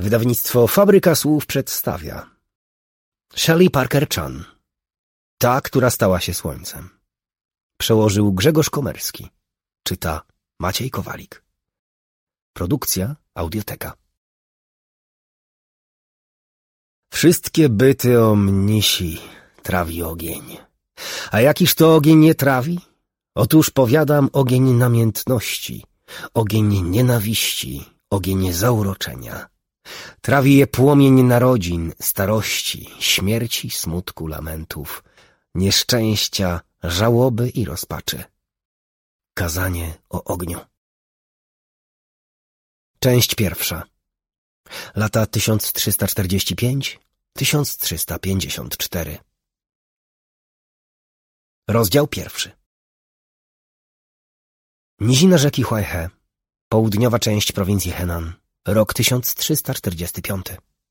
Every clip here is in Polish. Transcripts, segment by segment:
Wydawnictwo Fabryka Słów przedstawia Shelley Parker Chan. Ta, która stała się słońcem. Przełożył Grzegorz Komerski. Czyta Maciej Kowalik. Produkcja Audioteka. Wszystkie byty o mnisi trawi ogień. A jakiż to ogień nie trawi? Otóż powiadam, ogień namiętności, ogień nienawiści, ogień zauroczenia. Trawi je płomień narodzin, starości, śmierci, smutku, lamentów, nieszczęścia, żałoby i rozpaczy. Kazanie o ogniu. Część pierwsza. Lata 1345-1354. Rozdział pierwszy. Nizina rzeki Huaihe, południowa część prowincji Henan, rok 1345.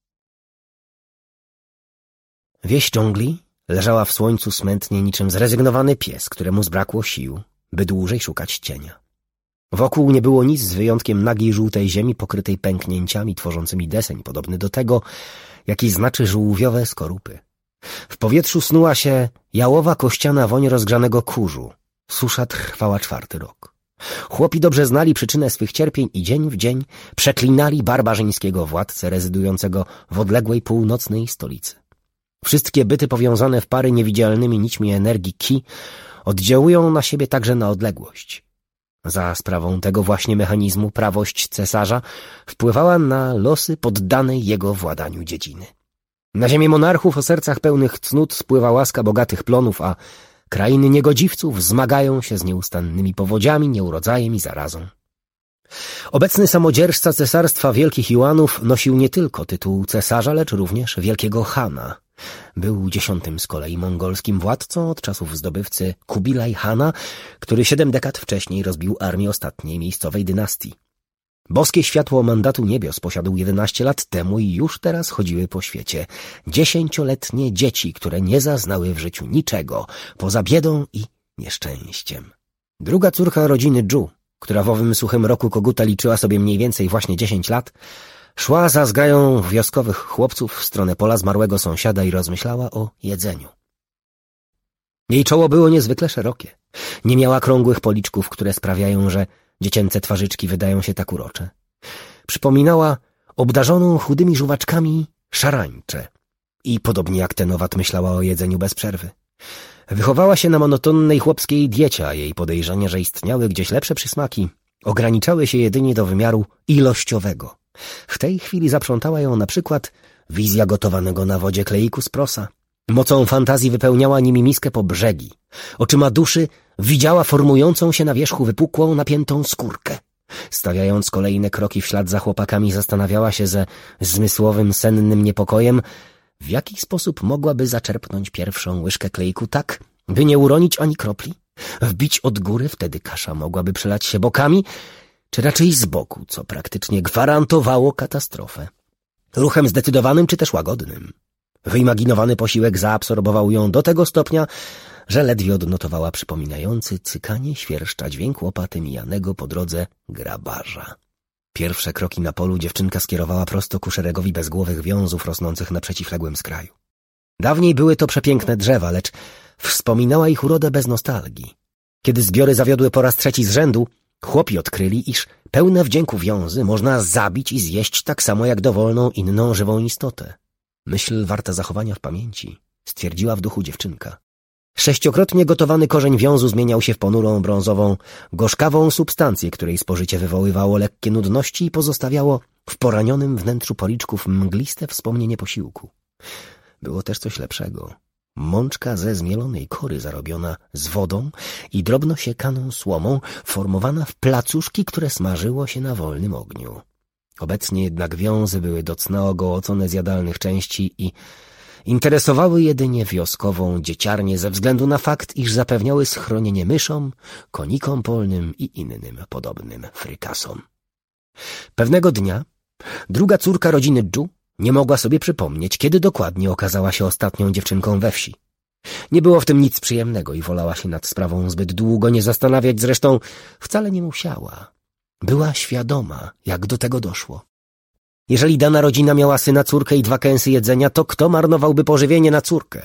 Wieś dżungli leżała w słońcu smętnie niczym zrezygnowany pies, któremu zbrakło sił, by dłużej szukać cienia. Wokół nie było nic z wyjątkiem nagiej żółtej ziemi pokrytej pęknięciami tworzącymi deseń podobny do tego, jaki znaczy żółwiowe skorupy. W powietrzu snuła się jałowa kościana woń rozgrzanego kurzu. Susza trwała 4. rok. Chłopi dobrze znali przyczynę swych cierpień i dzień w dzień przeklinali barbarzyńskiego władcę rezydującego w odległej północnej stolicy. Wszystkie byty powiązane w pary niewidzialnymi nićmi energii Ki oddziałują na siebie także na odległość. Za sprawą tego właśnie mechanizmu prawość cesarza wpływała na losy poddanej jego władaniu dziedziny. Na ziemię monarchów o sercach pełnych cnót spływa łaska bogatych plonów, a krainy niegodziwców zmagają się z nieustannymi powodziami, nieurodzajem i zarazą. Obecny samodzierżca cesarstwa Wielkich Juanów nosił nie tylko tytuł cesarza, lecz również Wielkiego Hana. Był 10. z kolei mongolskim władcą od czasów zdobywcy Kubilaj Hana, który 7 dekad wcześniej rozbił armię ostatniej miejscowej dynastii. Boskie światło mandatu niebios posiadł 11 lat temu i już teraz chodziły po świecie 10-letnie dzieci, które nie zaznały w życiu niczego poza biedą i nieszczęściem. Druga córka rodziny Zhu, która w owym suchym roku koguta liczyła sobie mniej więcej właśnie 10 lat, szła za zgrają wioskowych chłopców w stronę pola zmarłego sąsiada i rozmyślała o jedzeniu. Jej czoło było niezwykle szerokie. Nie miała krągłych policzków, które sprawiają, że dziecięce twarzyczki wydają się tak urocze. Przypominała obdarzoną chudymi żuwaczkami szarańczę i podobnie jak ten owad myślała o jedzeniu bez przerwy. Wychowała się na monotonnej chłopskiej diecie, a jej podejrzenia, że istniały gdzieś lepsze przysmaki, ograniczały się jedynie do wymiaru ilościowego. W tej chwili zaprzątała ją na przykład wizja gotowanego na wodzie kleiku z prosa. Mocą fantazji wypełniała nimi miskę po brzegi. Oczyma duszy widziała formującą się na wierzchu wypukłą, napiętą skórkę. Stawiając kolejne kroki w ślad za chłopakami, zastanawiała się ze zmysłowym, sennym niepokojem, w jaki sposób mogłaby zaczerpnąć pierwszą łyżkę kleiku tak, by nie uronić ani kropli, wbić od góry, wtedy kasza mogłaby przelać się bokami, czy raczej z boku, co praktycznie gwarantowało katastrofę. Ruchem zdecydowanym czy też łagodnym. Wyimaginowany posiłek zaabsorbował ją do tego stopnia, że ledwie odnotowała przypominający cykanie świerszcza dźwięk łopaty mijanego po drodze grabarza. Pierwsze kroki na polu dziewczynka skierowała prosto ku szeregowi bezgłowych wiązów rosnących na przeciwległym skraju. Dawniej były to przepiękne drzewa, lecz wspominała ich urodę bez nostalgii. Kiedy zbiory zawiodły po raz 3 z rzędu, chłopi odkryli, iż pełne wdzięku wiązy można zabić i zjeść tak samo jak dowolną inną żywą istotę. Myśl warta zachowania w pamięci, stwierdziła w duchu dziewczynka. 6-krotnie gotowany korzeń wiązu zmieniał się w ponurą, brązową, gorzkawą substancję, której spożycie wywoływało lekkie nudności i pozostawiało w poranionym wnętrzu policzków mgliste wspomnienie posiłku. Było też coś lepszego. Mączka ze zmielonej kory zarobiona z wodą i drobno siekaną słomą, formowana w placuszki, które smażyło się na wolnym ogniu. Obecnie jednak wiązy były do cna ogołocone z jadalnych części i interesowały jedynie wioskową dzieciarnię ze względu na fakt, iż zapewniały schronienie myszom, konikom polnym i innym podobnym frykasom. Pewnego dnia druga córka rodziny Zhu nie mogła sobie przypomnieć, kiedy dokładnie okazała się ostatnią dziewczynką we wsi. Nie było w tym nic przyjemnego i wolała się nad sprawą zbyt długo nie zastanawiać, zresztą wcale nie musiała. Była świadoma, jak do tego doszło. Jeżeli dana rodzina miała syna, córkę i 2 kęsy jedzenia, to kto marnowałby pożywienie na córkę?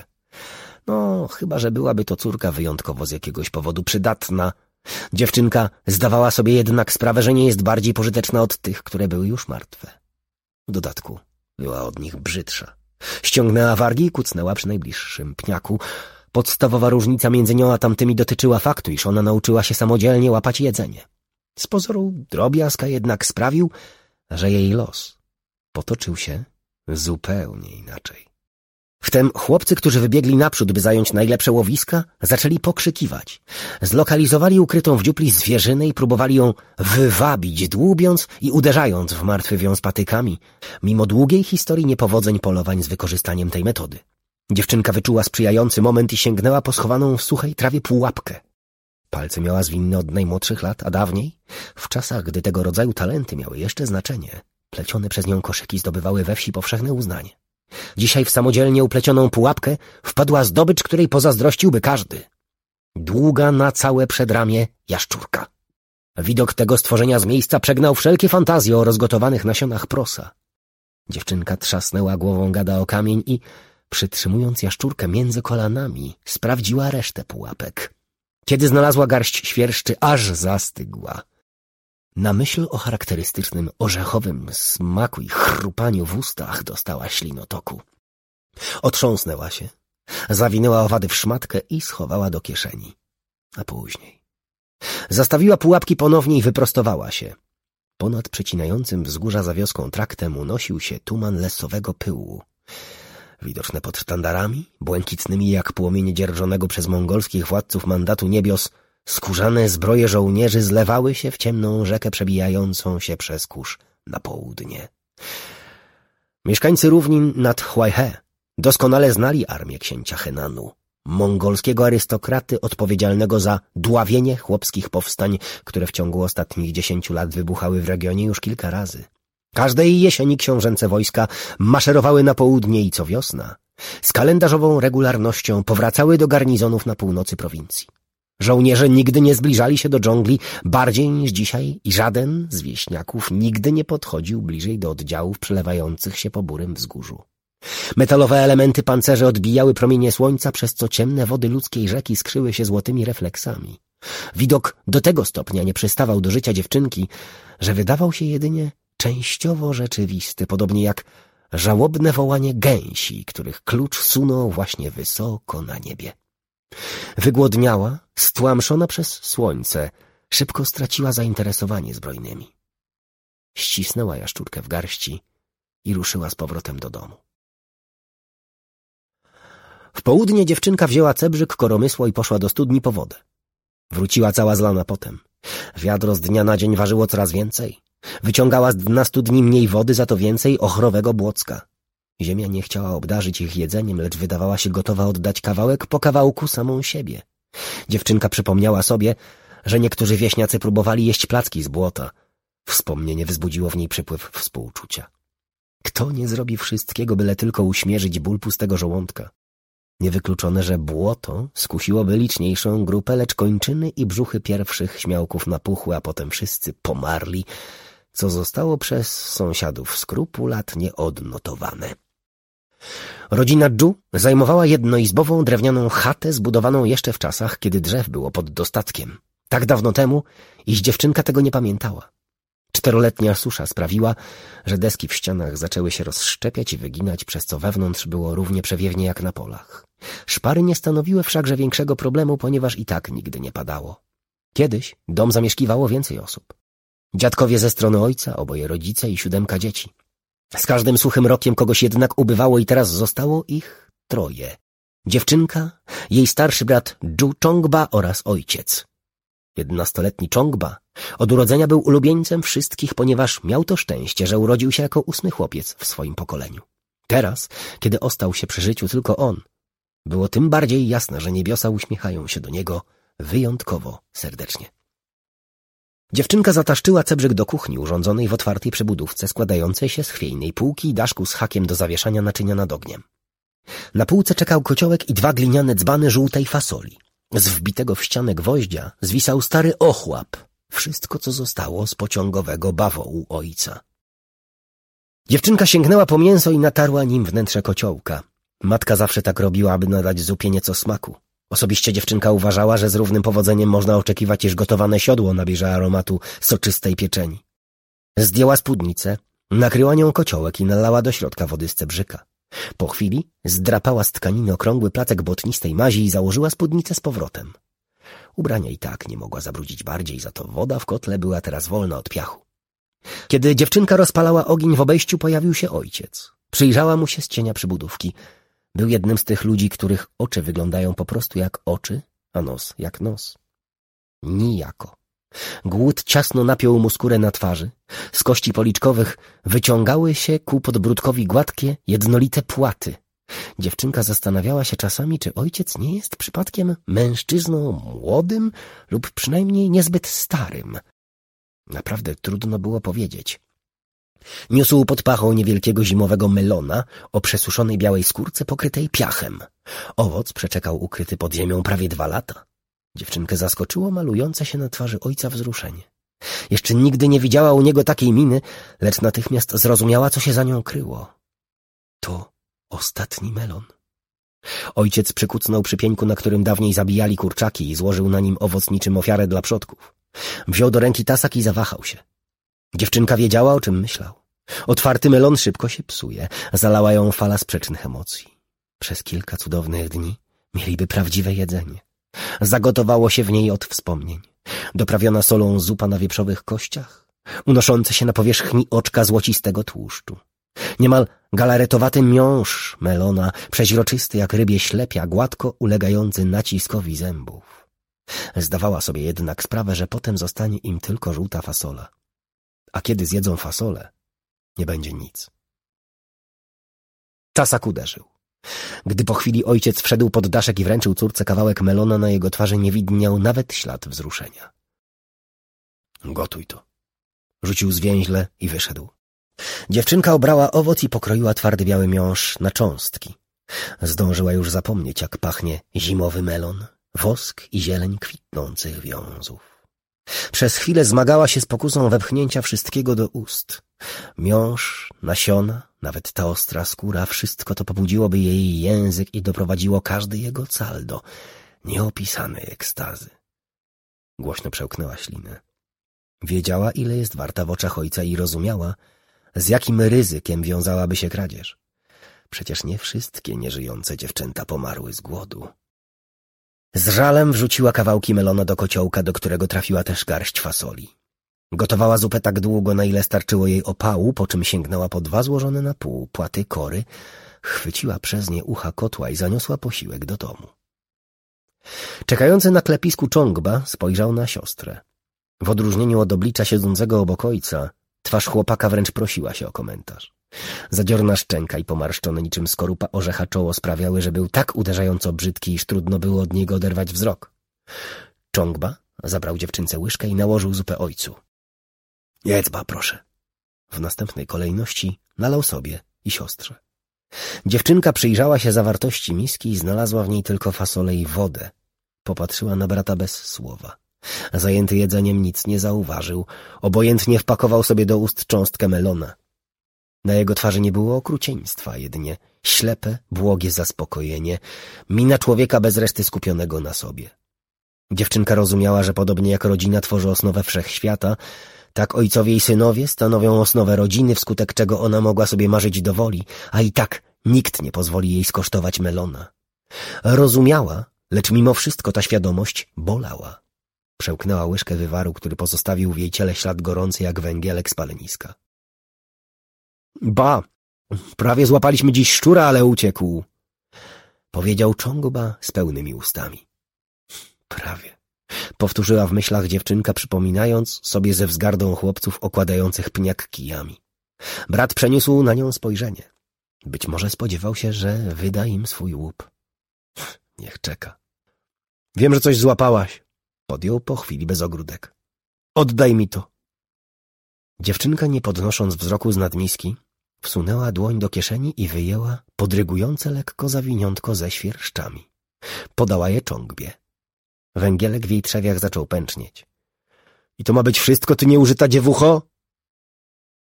No, chyba że byłaby to córka wyjątkowo z jakiegoś powodu przydatna. Dziewczynka zdawała sobie jednak sprawę, że nie jest bardziej pożyteczna od tych, które były już martwe. W dodatku była od nich brzydsza. Ściągnęła wargi i kucnęła przy najbliższym pniaku. Podstawowa różnica między nią a tamtymi dotyczyła faktu, iż ona nauczyła się samodzielnie łapać jedzenie. Z pozoru drobiazg jednak sprawił, że jej los potoczył się zupełnie inaczej. Wtem chłopcy, którzy wybiegli naprzód, by zająć najlepsze łowiska, zaczęli pokrzykiwać. Zlokalizowali ukrytą w dziupli zwierzynę i próbowali ją wywabić, dłubiąc i uderzając w martwy wiąz patykami, mimo długiej historii niepowodzeń polowań z wykorzystaniem tej metody. Dziewczynka wyczuła sprzyjający moment i sięgnęła po schowaną w suchej trawie pułapkę. Palce miała zwinne od najmłodszych lat, a dawniej, w czasach, gdy tego rodzaju talenty miały jeszcze znaczenie, plecione przez nią koszyki zdobywały we wsi powszechne uznanie. Dzisiaj w samodzielnie uplecioną pułapkę wpadła zdobycz, której pozazdrościłby każdy. Długa na całe przedramię jaszczurka. Widok tego stworzenia z miejsca przegnał wszelkie fantazje o rozgotowanych nasionach prosa. Dziewczynka trzasnęła głową gada o kamień i, przytrzymując jaszczurkę między kolanami, sprawdziła resztę pułapek. Kiedy znalazła garść świerszczy, aż zastygła. Na myśl o charakterystycznym orzechowym smaku i chrupaniu w ustach dostała ślinotoku. Otrząsnęła się, zawinęła owady w szmatkę i schowała do kieszeni. A później zastawiła pułapki ponownie i wyprostowała się. Ponad przecinającym wzgórza za wioską traktem unosił się tuman lesowego pyłu. Widoczne pod sztandarami, błękitnymi jak płomienie dzierżonego przez mongolskich władców mandatu niebios, skórzane zbroje żołnierzy zlewały się w ciemną rzekę przebijającą się przez kurz na południe. Mieszkańcy równin nad Huaihe doskonale znali armię księcia Henanu, mongolskiego arystokraty odpowiedzialnego za dławienie chłopskich powstań, które w ciągu ostatnich 10 lat wybuchały w regionie już kilka razy. Każdej jesieni książęce wojska maszerowały na południe i co wiosna z kalendarzową regularnością powracały do garnizonów na północy prowincji. Żołnierze nigdy nie zbliżali się do dżungli bardziej niż dzisiaj i żaden z wieśniaków nigdy nie podchodził bliżej do oddziałów przelewających się po burym wzgórzu. Metalowe elementy pancerzy odbijały promienie słońca, przez co ciemne wody ludzkiej rzeki skryły się złotymi refleksami. Widok do tego stopnia nie przystawał do życia dziewczynki, że wydawał się jedynie częściowo rzeczywisty, podobnie jak żałobne wołanie gęsi, których klucz sunął właśnie wysoko na niebie. Wygłodniała, stłamszona przez słońce, szybko straciła zainteresowanie zbrojnymi. Ścisnęła jaszczurkę w garści i ruszyła z powrotem do domu. W południe dziewczynka wzięła cebrzyk, koromysło i poszła do studni po wodę. Wróciła cała zlana potem. Wiadro z dnia na dzień ważyło coraz więcej. Wyciągała z dna studni mniej wody, za to więcej ochrowego błocka. Ziemia nie chciała obdarzyć ich jedzeniem, lecz wydawała się gotowa oddać kawałek po kawałku samą siebie. Dziewczynka przypomniała sobie, że niektórzy wieśniacy próbowali jeść placki z błota. Wspomnienie wzbudziło w niej przypływ współczucia. Kto nie zrobi wszystkiego, byle tylko uśmierzyć ból pustego żołądka? Niewykluczone, że błoto skusiłoby liczniejszą grupę, lecz kończyny i brzuchy pierwszych śmiałków napuchły, a potem wszyscy pomarli, co zostało przez sąsiadów skrupulatnie odnotowane. Rodzina Zhu zajmowała jednoizbową drewnianą chatę zbudowaną jeszcze w czasach, kiedy drzew było pod dostatkiem. Tak dawno temu, iż dziewczynka tego nie pamiętała. 4-letnia susza sprawiła, że deski w ścianach zaczęły się rozszczepiać i wyginać, przez co wewnątrz było równie przewiewnie jak na polach. Szpary nie stanowiły wszakże większego problemu, ponieważ i tak nigdy nie padało. Kiedyś dom zamieszkiwało więcej osób. Dziadkowie ze strony ojca, oboje rodzice i 7 dzieci. Z każdym suchym rokiem kogoś jednak ubywało i teraz zostało ich 3. Dziewczynka, jej starszy brat Zhu Chongba oraz ojciec. 11-letni Chongba od urodzenia był ulubieńcem wszystkich, ponieważ miał to szczęście, że urodził się jako 8. chłopiec w swoim pokoleniu. Teraz, kiedy ostał się przy życiu tylko on, było tym bardziej jasne, że niebiosa uśmiechają się do niego wyjątkowo serdecznie. Dziewczynka zataszczyła cebrzyk do kuchni urządzonej w otwartej przybudówce składającej się z chwiejnej półki i daszku z hakiem do zawieszania naczynia nad ogniem. Na półce czekał kociołek i 2 gliniane dzbany żółtej fasoli. Z wbitego w ścianę gwoździa zwisał stary ochłap, wszystko co zostało z pociągowego bawołu ojca. Dziewczynka sięgnęła po mięso i natarła nim wnętrze kociołka. Matka zawsze tak robiła, aby nadać zupie nieco smaku. Osobiście dziewczynka uważała, że z równym powodzeniem można oczekiwać, iż gotowane siodło nabierze aromatu soczystej pieczeni. Zdjęła spódnicę, nakryła nią kociołek i nalała do środka wody z cebrzyka. Po chwili zdrapała z tkaniny okrągły placek błotnistej mazi i założyła spódnicę z powrotem. Ubrania i tak nie mogła zabrudzić bardziej, za to woda w kotle była teraz wolna od piachu. Kiedy dziewczynka rozpalała ogień, w obejściu pojawił się ojciec. Przyjrzała mu się z cienia przybudówki. Był jednym z tych ludzi, których oczy wyglądają po prostu jak oczy, a nos jak nos. Nijako. Głód ciasno napiął mu skórę na twarzy. Z kości policzkowych wyciągały się ku podbródkowi gładkie, jednolite płaty. Dziewczynka zastanawiała się czasami, czy ojciec nie jest przypadkiem mężczyzną młodym lub przynajmniej niezbyt starym. Naprawdę trudno było powiedzieć. Niósł pod pachą niewielkiego zimowego melona o przesuszonej białej skórce pokrytej piachem. Owoc przeczekał ukryty pod ziemią prawie 2 lata. Dziewczynkę zaskoczyło malujące się na twarzy ojca wzruszenie. Jeszcze nigdy nie widziała u niego takiej miny, lecz natychmiast zrozumiała, co się za nią kryło. To ostatni melon. Ojciec przykucnął przy pieńku, na którym dawniej zabijali kurczaki, i złożył na nim owoc niczym ofiarę dla przodków. Wziął do ręki tasak i zawahał się. Dziewczynka wiedziała, o czym myślał. Otwarty melon szybko się psuje. Zalała ją fala sprzecznych emocji. Przez kilka cudownych dni mieliby prawdziwe jedzenie. Zagotowało się w niej od wspomnień. Doprawiona solą zupa na wieprzowych kościach, unoszące się na powierzchni oczka złocistego tłuszczu. Niemal galaretowaty miąższ melona, przeźroczysty jak rybie ślepia, gładko ulegający naciskowi zębów. Zdawała sobie jednak sprawę, że potem zostanie im tylko żółta fasola. A kiedy zjedzą fasolę, nie będzie nic. Tasak uderzył. Gdy po chwili ojciec wszedł pod daszek i wręczył córce kawałek melona, na jego twarzy nie widniał nawet ślad wzruszenia. Gotuj to. Rzucił zwięźle i wyszedł. Dziewczynka obrała owoc i pokroiła twardy biały miąższ na cząstki. Zdążyła już zapomnieć, jak pachnie zimowy melon, wosk i zieleń kwitnących wiązów. Przez chwilę zmagała się z pokusą wepchnięcia wszystkiego do ust. Miąższ, nasiona, nawet ta ostra skóra, wszystko to pobudziłoby jej język i doprowadziło każdy jego cal do nieopisanej ekstazy. Głośno przełknęła ślinę. Wiedziała, ile jest warta w oczach ojca i rozumiała, z jakim ryzykiem wiązałaby się kradzież. Przecież nie wszystkie nieżyjące dziewczęta pomarły z głodu. Z żalem wrzuciła kawałki melona do kociołka, do którego trafiła też garść fasoli. Gotowała zupę tak długo, na ile starczyło jej opału, po czym sięgnęła po 2 złożone na pół płaty kory, chwyciła przez nie ucha kotła i zaniosła posiłek do domu. Czekający na klepisku Czongba spojrzał na siostrę. W odróżnieniu od oblicza siedzącego obok ojca, twarz chłopaka wręcz prosiła się o komentarz. Zadziorna szczęka i pomarszczone niczym skorupa orzecha czoło sprawiały, że był tak uderzająco brzydki, iż trudno było od niego oderwać wzrok. Czongba zabrał dziewczynce łyżkę i nałożył zupę ojcu. Jedz, ba, proszę. W następnej kolejności nalał sobie i siostrze. Dziewczynka przyjrzała się zawartości miski i znalazła w niej tylko fasolę i wodę. Popatrzyła na brata bez słowa. Zajęty jedzeniem nic nie zauważył. Obojętnie wpakował sobie do ust cząstkę melona. Na jego twarzy nie było okrucieństwa, jedynie ślepe, błogie zaspokojenie, mina człowieka bez reszty skupionego na sobie. Dziewczynka rozumiała, że podobnie jak rodzina tworzy osnowę wszechświata, tak ojcowie i synowie stanowią osnowę rodziny, wskutek czego ona mogła sobie marzyć do woli, a i tak nikt nie pozwoli jej skosztować melona. Rozumiała, lecz mimo wszystko ta świadomość bolała. Przełknęła łyżkę wywaru, który pozostawił w jej ciele ślad gorący jak węgielek z paleniska. Ba, prawie złapaliśmy dziś szczura, ale uciekł, powiedział Czongba z pełnymi ustami. Prawie, powtórzyła w myślach dziewczynka, przypominając sobie ze wzgardą chłopców okładających pniak kijami. Brat przeniósł na nią spojrzenie. Być może spodziewał się, że wyda im swój łup. Niech czeka. Wiem, że coś złapałaś, podjął po chwili bez ogródek. Oddaj mi to. Dziewczynka, nie podnosząc wzroku z nadmiski, wsunęła dłoń do kieszeni i wyjęła podrygujące lekko zawiniątko ze świerszczami. Podała je Czongbie. Węgielek w jej trzewiach zaczął pęcznieć. I to ma być wszystko, ty nieużyta dziewucho?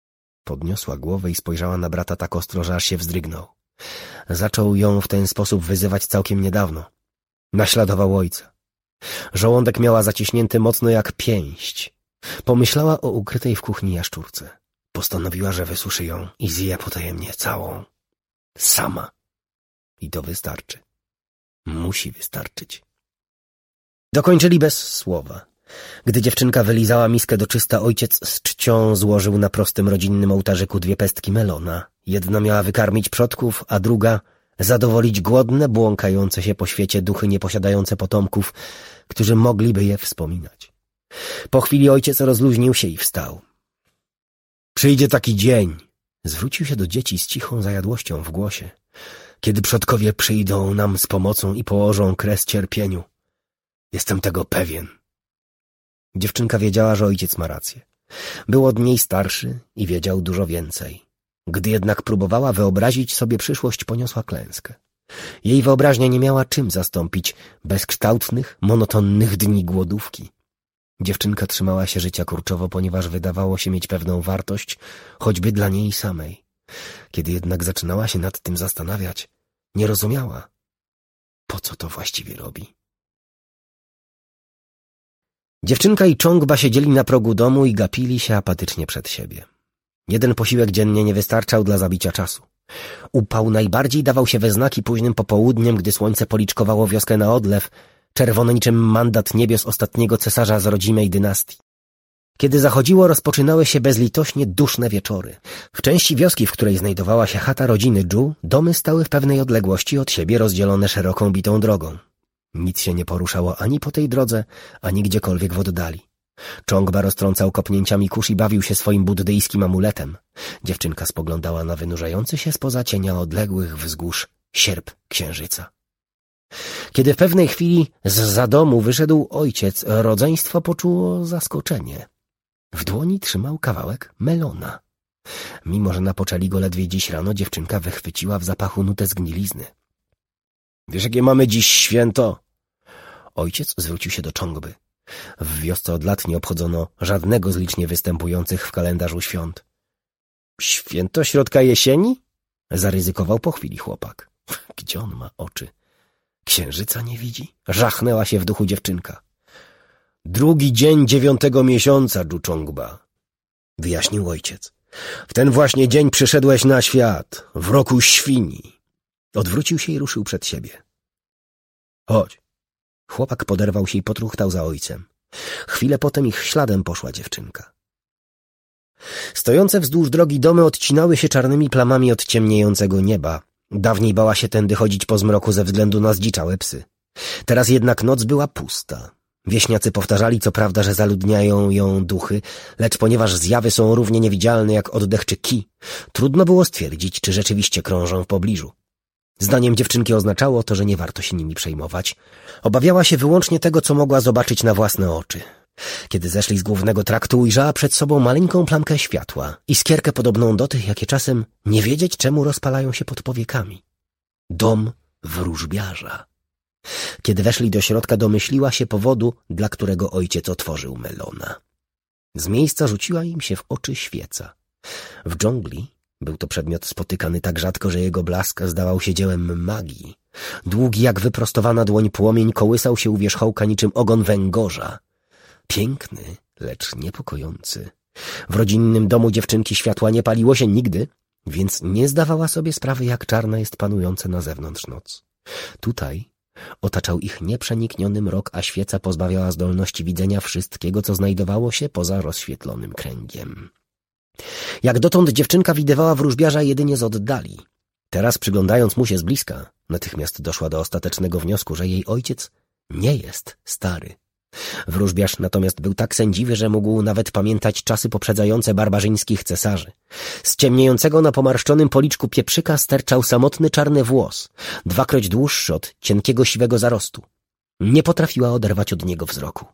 Podniosła głowę i spojrzała na brata tak ostro, że aż się wzdrygnął. Zaczął ją w ten sposób wyzywać całkiem niedawno. Naśladował ojca. Żołądek miała zaciśnięty mocno jak pięść. Pomyślała o ukrytej w kuchni jaszczurce. Postanowiła, że wysuszy ją i zje potajemnie całą. Sama. I to wystarczy. Musi wystarczyć. Dokończyli bez słowa. Gdy dziewczynka wylizała miskę do czysta, ojciec z czcią złożył na prostym rodzinnym ołtarzyku 2 pestki melona. Jedna miała wykarmić przodków, a druga zadowolić głodne, błąkające się po świecie duchy nieposiadające potomków, którzy mogliby je wspominać. Po chwili ojciec rozluźnił się i wstał. Przyjdzie taki dzień, zwrócił się do dzieci z cichą zajadłością w głosie, kiedy przodkowie przyjdą nam z pomocą i położą kres cierpieniu. Jestem tego pewien. Dziewczynka wiedziała, że ojciec ma rację. Był od niej starszy i wiedział dużo więcej. Gdy jednak próbowała wyobrazić sobie przyszłość, poniosła klęskę. Jej wyobraźnia nie miała czym zastąpić bezkształtnych, monotonnych dni głodówki. Dziewczynka trzymała się życia kurczowo, ponieważ wydawało się mieć pewną wartość, choćby dla niej samej. Kiedy jednak zaczynała się nad tym zastanawiać, nie rozumiała, po co to właściwie robi. Dziewczynka i Czongba siedzieli na progu domu i gapili się apatycznie przed siebie. Jeden posiłek dziennie nie wystarczał dla zabicia czasu. Upał najbardziej dawał się we znaki późnym popołudniem, gdy słońce policzkowało wioskę na odlew, czerwone niczym mandat niebios ostatniego cesarza z rodzimej dynastii. Kiedy zachodziło, rozpoczynały się bezlitośnie duszne wieczory. W części wioski, w której znajdowała się chata rodziny Zhu, domy stały w pewnej odległości od siebie, rozdzielone szeroką bitą drogą. Nic się nie poruszało ani po tej drodze, ani gdziekolwiek w oddali. Czongba roztrącał kopnięciami kurz i bawił się swoim buddyjskim amuletem. Dziewczynka spoglądała na wynurzający się spoza cienia odległych wzgórz sierp księżyca. Kiedy w pewnej chwili zza domu wyszedł ojciec, rodzeństwo poczuło zaskoczenie. W dłoni trzymał kawałek melona. Mimo że napoczęli go ledwie dziś rano, dziewczynka wychwyciła w zapachu nutę zgnilizny. — Wiesz, jakie mamy dziś święto? Ojciec zwrócił się do Czongby. W wiosce od lat nie obchodzono żadnego z licznie występujących w kalendarzu świąt. — Święto środka jesieni? Zaryzykował po chwili chłopak. Gdzie on ma oczy? Księżyca nie widzi? Żachnęła się w duchu dziewczynka. — 2. dzień 9. miesiąca, Zhu Czongba, wyjaśnił ojciec. W ten właśnie dzień przyszedłeś na świat, w roku świni. Odwrócił się i ruszył przed siebie. Chodź. Chłopak poderwał się i potruchtał za ojcem. Chwilę potem ich śladem poszła dziewczynka. Stojące wzdłuż drogi domy odcinały się czarnymi plamami od ciemniejącego nieba. Dawniej bała się tędy chodzić po zmroku ze względu na zdziczałe psy. Teraz jednak noc była pusta. Wieśniacy powtarzali co prawda, że zaludniają ją duchy, lecz ponieważ zjawy są równie niewidzialne jak oddech czy ki, trudno było stwierdzić, czy rzeczywiście krążą w pobliżu. Zdaniem dziewczynki oznaczało to, że nie warto się nimi przejmować. Obawiała się wyłącznie tego, co mogła zobaczyć na własne oczy. Kiedy zeszli z głównego traktu, ujrzała przed sobą maleńką plamkę światła, iskierkę podobną do tych, jakie czasem nie wiedzieć czemu rozpalają się pod powiekami. Dom wróżbiarza. Kiedy weszli do środka, domyśliła się powodu, dla którego ojciec otworzył melona. Z miejsca rzuciła im się w oczy świeca. W dżungli był to przedmiot spotykany tak rzadko, że jego blask zdawał się dziełem magii. Długi jak wyprostowana dłoń płomień kołysał się u wierzchołka niczym ogon węgorza. Piękny, lecz niepokojący. W rodzinnym domu dziewczynki światła nie paliło się nigdy, więc nie zdawała sobie sprawy, jak czarna jest panująca na zewnątrz noc. Tutaj otaczał ich nieprzenikniony mrok, a świeca pozbawiała zdolności widzenia wszystkiego, co znajdowało się poza rozświetlonym kręgiem. Jak dotąd dziewczynka widywała wróżbiarza jedynie z oddali. Teraz, przyglądając mu się z bliska, natychmiast doszła do ostatecznego wniosku, że jej ojciec nie jest stary. Wróżbiarz natomiast był tak sędziwy, że mógł nawet pamiętać czasy poprzedzające barbarzyńskich cesarzy. Z ciemniejącego na pomarszczonym policzku pieprzyka sterczał samotny czarny włos, 2-kroć dłuższy od cienkiego siwego zarostu. Nie potrafiła oderwać od niego wzroku.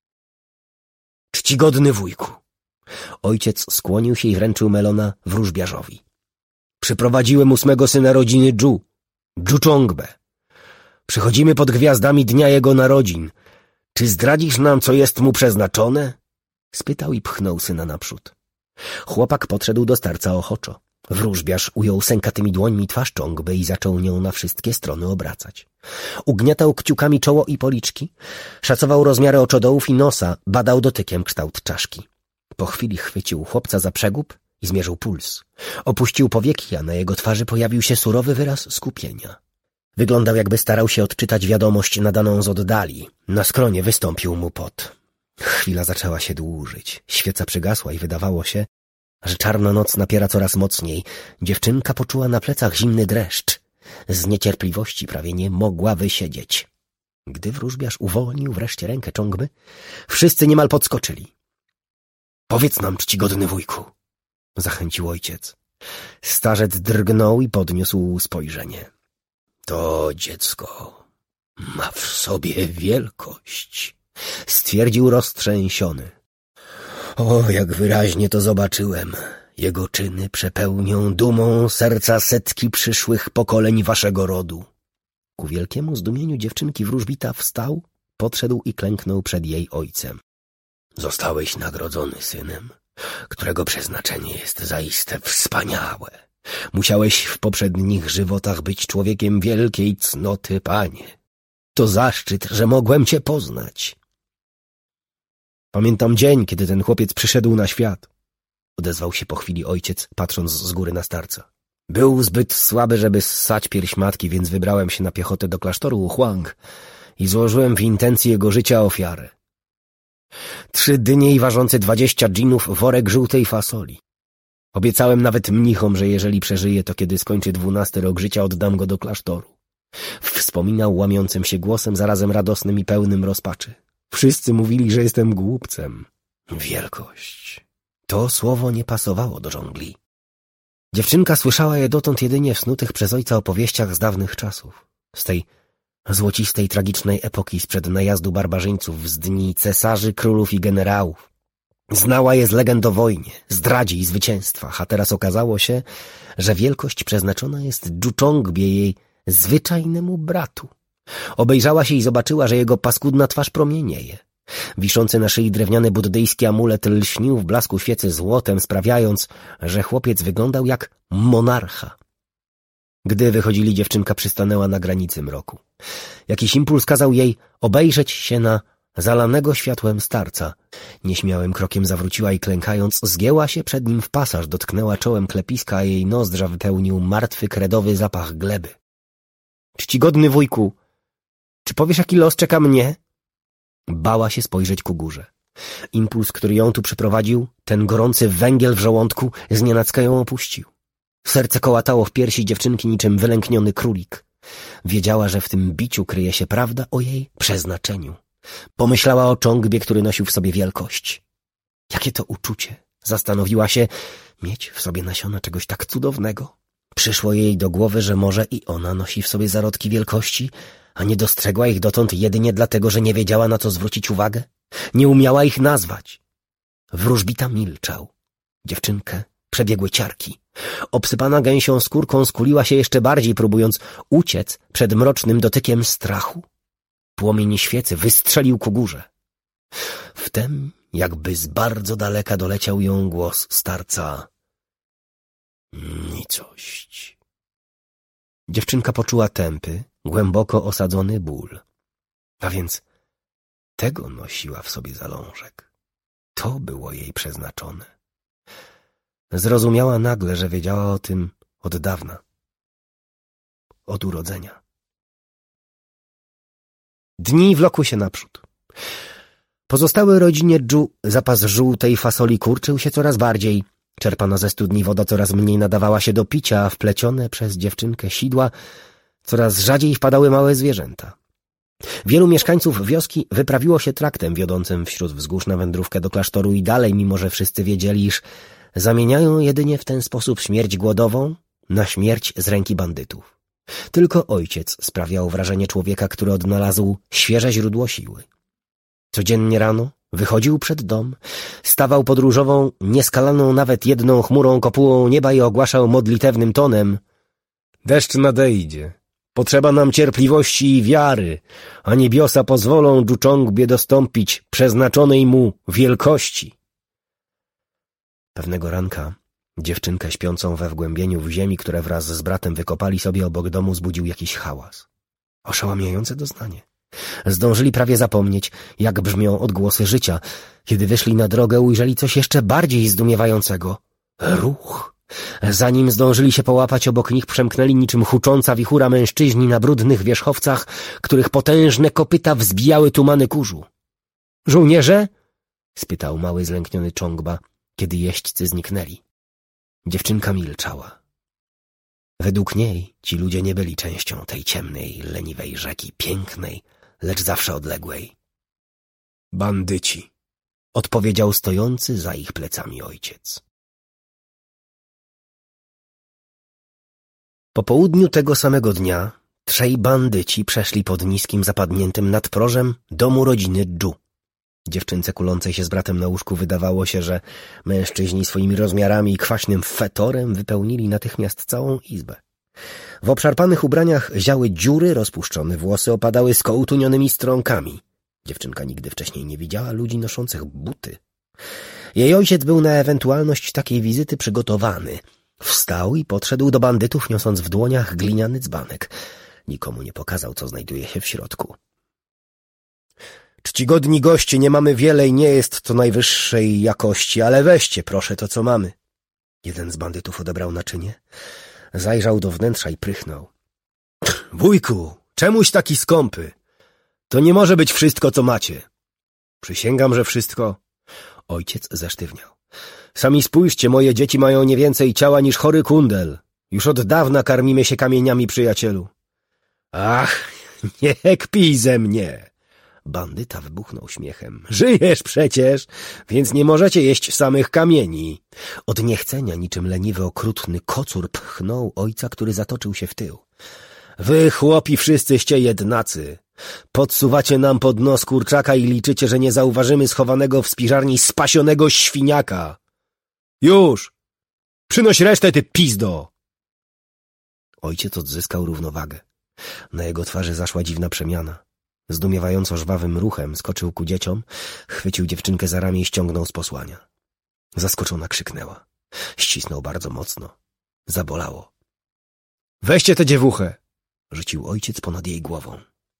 Czcigodny wujku! Ojciec skłonił się i wręczył melona wróżbiarzowi. Przyprowadziłem 8. syna rodziny Zhu Czongbę. Przychodzimy pod gwiazdami dnia jego narodzin. Czy zdradzisz nam, co jest mu przeznaczone? Spytał i pchnął syna naprzód. Chłopak podszedł do starca ochoczo. Wróżbiarz ujął sękatymi dłońmi twarz Czongby i zaczął nią na wszystkie strony obracać. Ugniatał kciukami czoło i policzki, szacował rozmiary oczodołów i nosa, badał dotykiem kształt czaszki. Po chwili chwycił chłopca za przegub i zmierzył puls. Opuścił powieki, a na jego twarzy pojawił się surowy wyraz skupienia. Wyglądał, jakby starał się odczytać wiadomość nadaną z oddali. Na skronie wystąpił mu pot. Chwila zaczęła się dłużyć. Świeca przygasła i wydawało się, że czarna noc napiera coraz mocniej. Dziewczynka poczuła na plecach zimny dreszcz. Z niecierpliwości prawie nie mogła wysiedzieć. Gdy wróżbiarz uwolnił wreszcie rękę Czongby, wszyscy niemal podskoczyli. — Powiedz nam, czcigodny wujku — zachęcił ojciec. Starzec drgnął i podniósł spojrzenie. — To dziecko ma w sobie wielkość — stwierdził roztrzęsiony. — O, jak wyraźnie to zobaczyłem. Jego czyny przepełnią dumą serca setki przyszłych pokoleń waszego rodu. Ku wielkiemu zdumieniu dziewczynki wróżbita wstał, podszedł i klęknął przed jej ojcem. Zostałeś nagrodzony synem, którego przeznaczenie jest zaiste wspaniałe. Musiałeś w poprzednich żywotach być człowiekiem wielkiej cnoty, panie. To zaszczyt, że mogłem cię poznać. Pamiętam dzień, kiedy ten chłopiec przyszedł na świat, odezwał się po chwili ojciec, patrząc z góry na starca. Był zbyt słaby, żeby ssać pierś matki, więc wybrałem się na piechotę do klasztoru Huang i złożyłem w intencji jego życia ofiarę. 3 dynie i ważący 20 dżinów worek żółtej fasoli. Obiecałem nawet mnichom, że jeżeli przeżyje, to kiedy skończy 12 rok życia, oddam go do klasztoru. Wspominał łamiącym się głosem, zarazem radosnym i pełnym rozpaczy. Wszyscy mówili, że jestem głupcem. Wielkość. To słowo nie pasowało do żongli. Dziewczynka słyszała je dotąd jedynie w snutych przez ojca opowieściach z dawnych czasów. Z tej złocistej, tragicznej epoki sprzed najazdu barbarzyńców, z dni cesarzy, królów i generałów. Znała je z legend o wojnie, zdradzie i zwycięstwach, a teraz okazało się, że wielkość przeznaczona jest Dżuczongbie, jej zwyczajnemu bratu. Obejrzała się i zobaczyła, że jego paskudna twarz promienieje. Wiszący na szyi drewniany buddyjski amulet lśnił w blasku świecy złotem, sprawiając, że chłopiec wyglądał jak monarcha. Gdy wychodzili, dziewczynka przystanęła na granicy mroku. Jakiś impuls kazał jej obejrzeć się na zalanego światłem starca. Nieśmiałym krokiem zawróciła i klękając zgięła się przed nim w pasaż, dotknęła czołem klepiska, a jej nozdrza wypełnił martwy, kredowy zapach gleby. — Czcigodny wujku, czy powiesz, jaki los czeka mnie? Bała się spojrzeć ku górze. Impuls, który ją tu przyprowadził, ten gorący węgiel w żołądku, znienacka ją opuścił. Serce kołatało w piersi dziewczynki niczym wylękniony królik. Wiedziała, że w tym biciu kryje się prawda o jej przeznaczeniu. Pomyślała o Czongbie, który nosił w sobie wielkość. Jakie to uczucie, zastanowiła się, mieć w sobie nasiona czegoś tak cudownego. Przyszło jej do głowy, że może i ona nosi w sobie zarodki wielkości, a nie dostrzegła ich dotąd jedynie dlatego, że nie wiedziała, na co zwrócić uwagę. Nie umiała ich nazwać. Wróżbita milczał. Dziewczynkę przebiegły ciarki. Obsypana gęsią skórką skuliła się jeszcze bardziej, próbując uciec przed mrocznym dotykiem strachu. Płomień świecy wystrzelił ku górze. Wtem, jakby z bardzo daleka doleciał ją głos starca. Nicość. Dziewczynka poczuła tępy, głęboko osadzony ból. A więc tego nosiła w sobie zalążek. To było jej przeznaczone. Zrozumiała nagle, że wiedziała o tym od dawna. Od urodzenia. Dni wlokły się naprzód. Pozostały rodzinie Dżu zapas żółtej fasoli kurczył się coraz bardziej. Czerpana ze studni woda coraz mniej nadawała się do picia, a wplecione przez dziewczynkę sidła coraz rzadziej wpadały małe zwierzęta. Wielu mieszkańców wioski wyprawiło się traktem wiodącym wśród wzgórz na wędrówkę do klasztoru i dalej, mimo że wszyscy wiedzieli, iż zamieniają jedynie w ten sposób śmierć głodową na śmierć z ręki bandytów. Tylko ojciec sprawiał wrażenie człowieka, który odnalazł świeże źródło siły. Codziennie rano wychodził przed dom, stawał pod różową, nieskalaną nawet jedną chmurą kopułą nieba i ogłaszał modlitewnym tonem: deszcz nadejdzie. Potrzeba nam cierpliwości i wiary, a niebiosa pozwolą Dżuczongbie dostąpić przeznaczonej mu wielkości. Pewnego ranka dziewczynkę śpiącą we wgłębieniu w ziemi, które wraz z bratem wykopali sobie obok domu, zbudził jakiś hałas. Oszałamiające doznanie. Zdążyli prawie zapomnieć, jak brzmią odgłosy życia. Kiedy wyszli na drogę, ujrzeli coś jeszcze bardziej zdumiewającego. Ruch. Zanim zdążyli się połapać, obok nich przemknęli niczym hucząca wichura mężczyźni na brudnych wierzchowcach, których potężne kopyta wzbijały tumany kurzu. — Żołnierze? — spytał mały zlękniony Czongba, kiedy jeźdźcy zniknęli. Dziewczynka milczała. Według niej ci ludzie nie byli częścią tej ciemnej, leniwej rzeki, pięknej, lecz zawsze odległej. — Bandyci — odpowiedział stojący za ich plecami ojciec. Po południu tego samego dnia trzej bandyci przeszli pod niskim, zapadniętym nadprożem domu rodziny Dżu. Dziewczynce kulącej się z bratem na łóżku wydawało się, że mężczyźni swoimi rozmiarami i kwaśnym fetorem wypełnili natychmiast całą izbę. W obszarpanych ubraniach ziały dziury, rozpuszczone włosy opadały skołtunionymi strąkami. Dziewczynka nigdy wcześniej nie widziała ludzi noszących buty. Jej ojciec był na ewentualność takiej wizyty przygotowany. Wstał i podszedł do bandytów, niosąc w dłoniach gliniany dzbanek. Nikomu nie pokazał, co znajduje się w środku. — Czcigodni goście, nie mamy wiele i nie jest to najwyższej jakości, ale weźcie, proszę, to, co mamy. Jeden z bandytów odebrał naczynie, zajrzał do wnętrza i prychnął. — Wujku, czemuś taki skąpy? To nie może być wszystko, co macie. — Przysięgam, że wszystko. Ojciec zesztywniał. — Sami spójrzcie, moje dzieci mają nie więcej ciała niż chory kundel. Już od dawna karmimy się kamieniami, przyjacielu. — Ach, nie kpij ze mnie! Bandyta wybuchnął śmiechem. Żyjesz przecież, więc nie możecie jeść samych kamieni. Od niechcenia, niczym leniwy, okrutny kocur pchnął ojca, który zatoczył się w tył. Wy, chłopi, wszyscyście jednacy. Podsuwacie nam pod nos kurczaka i liczycie, że nie zauważymy schowanego w spiżarni spasionego świniaka. Już! Przynoś resztę, ty pizdo! Ojciec odzyskał równowagę. Na jego twarzy zaszła dziwna przemiana. Zdumiewająco żwawym ruchem skoczył ku dzieciom, chwycił dziewczynkę za ramię i ściągnął z posłania. Zaskoczona krzyknęła. Ścisnął bardzo mocno. Zabolało. Weźcie tę dziewuchę! Rzucił ojciec ponad jej głową.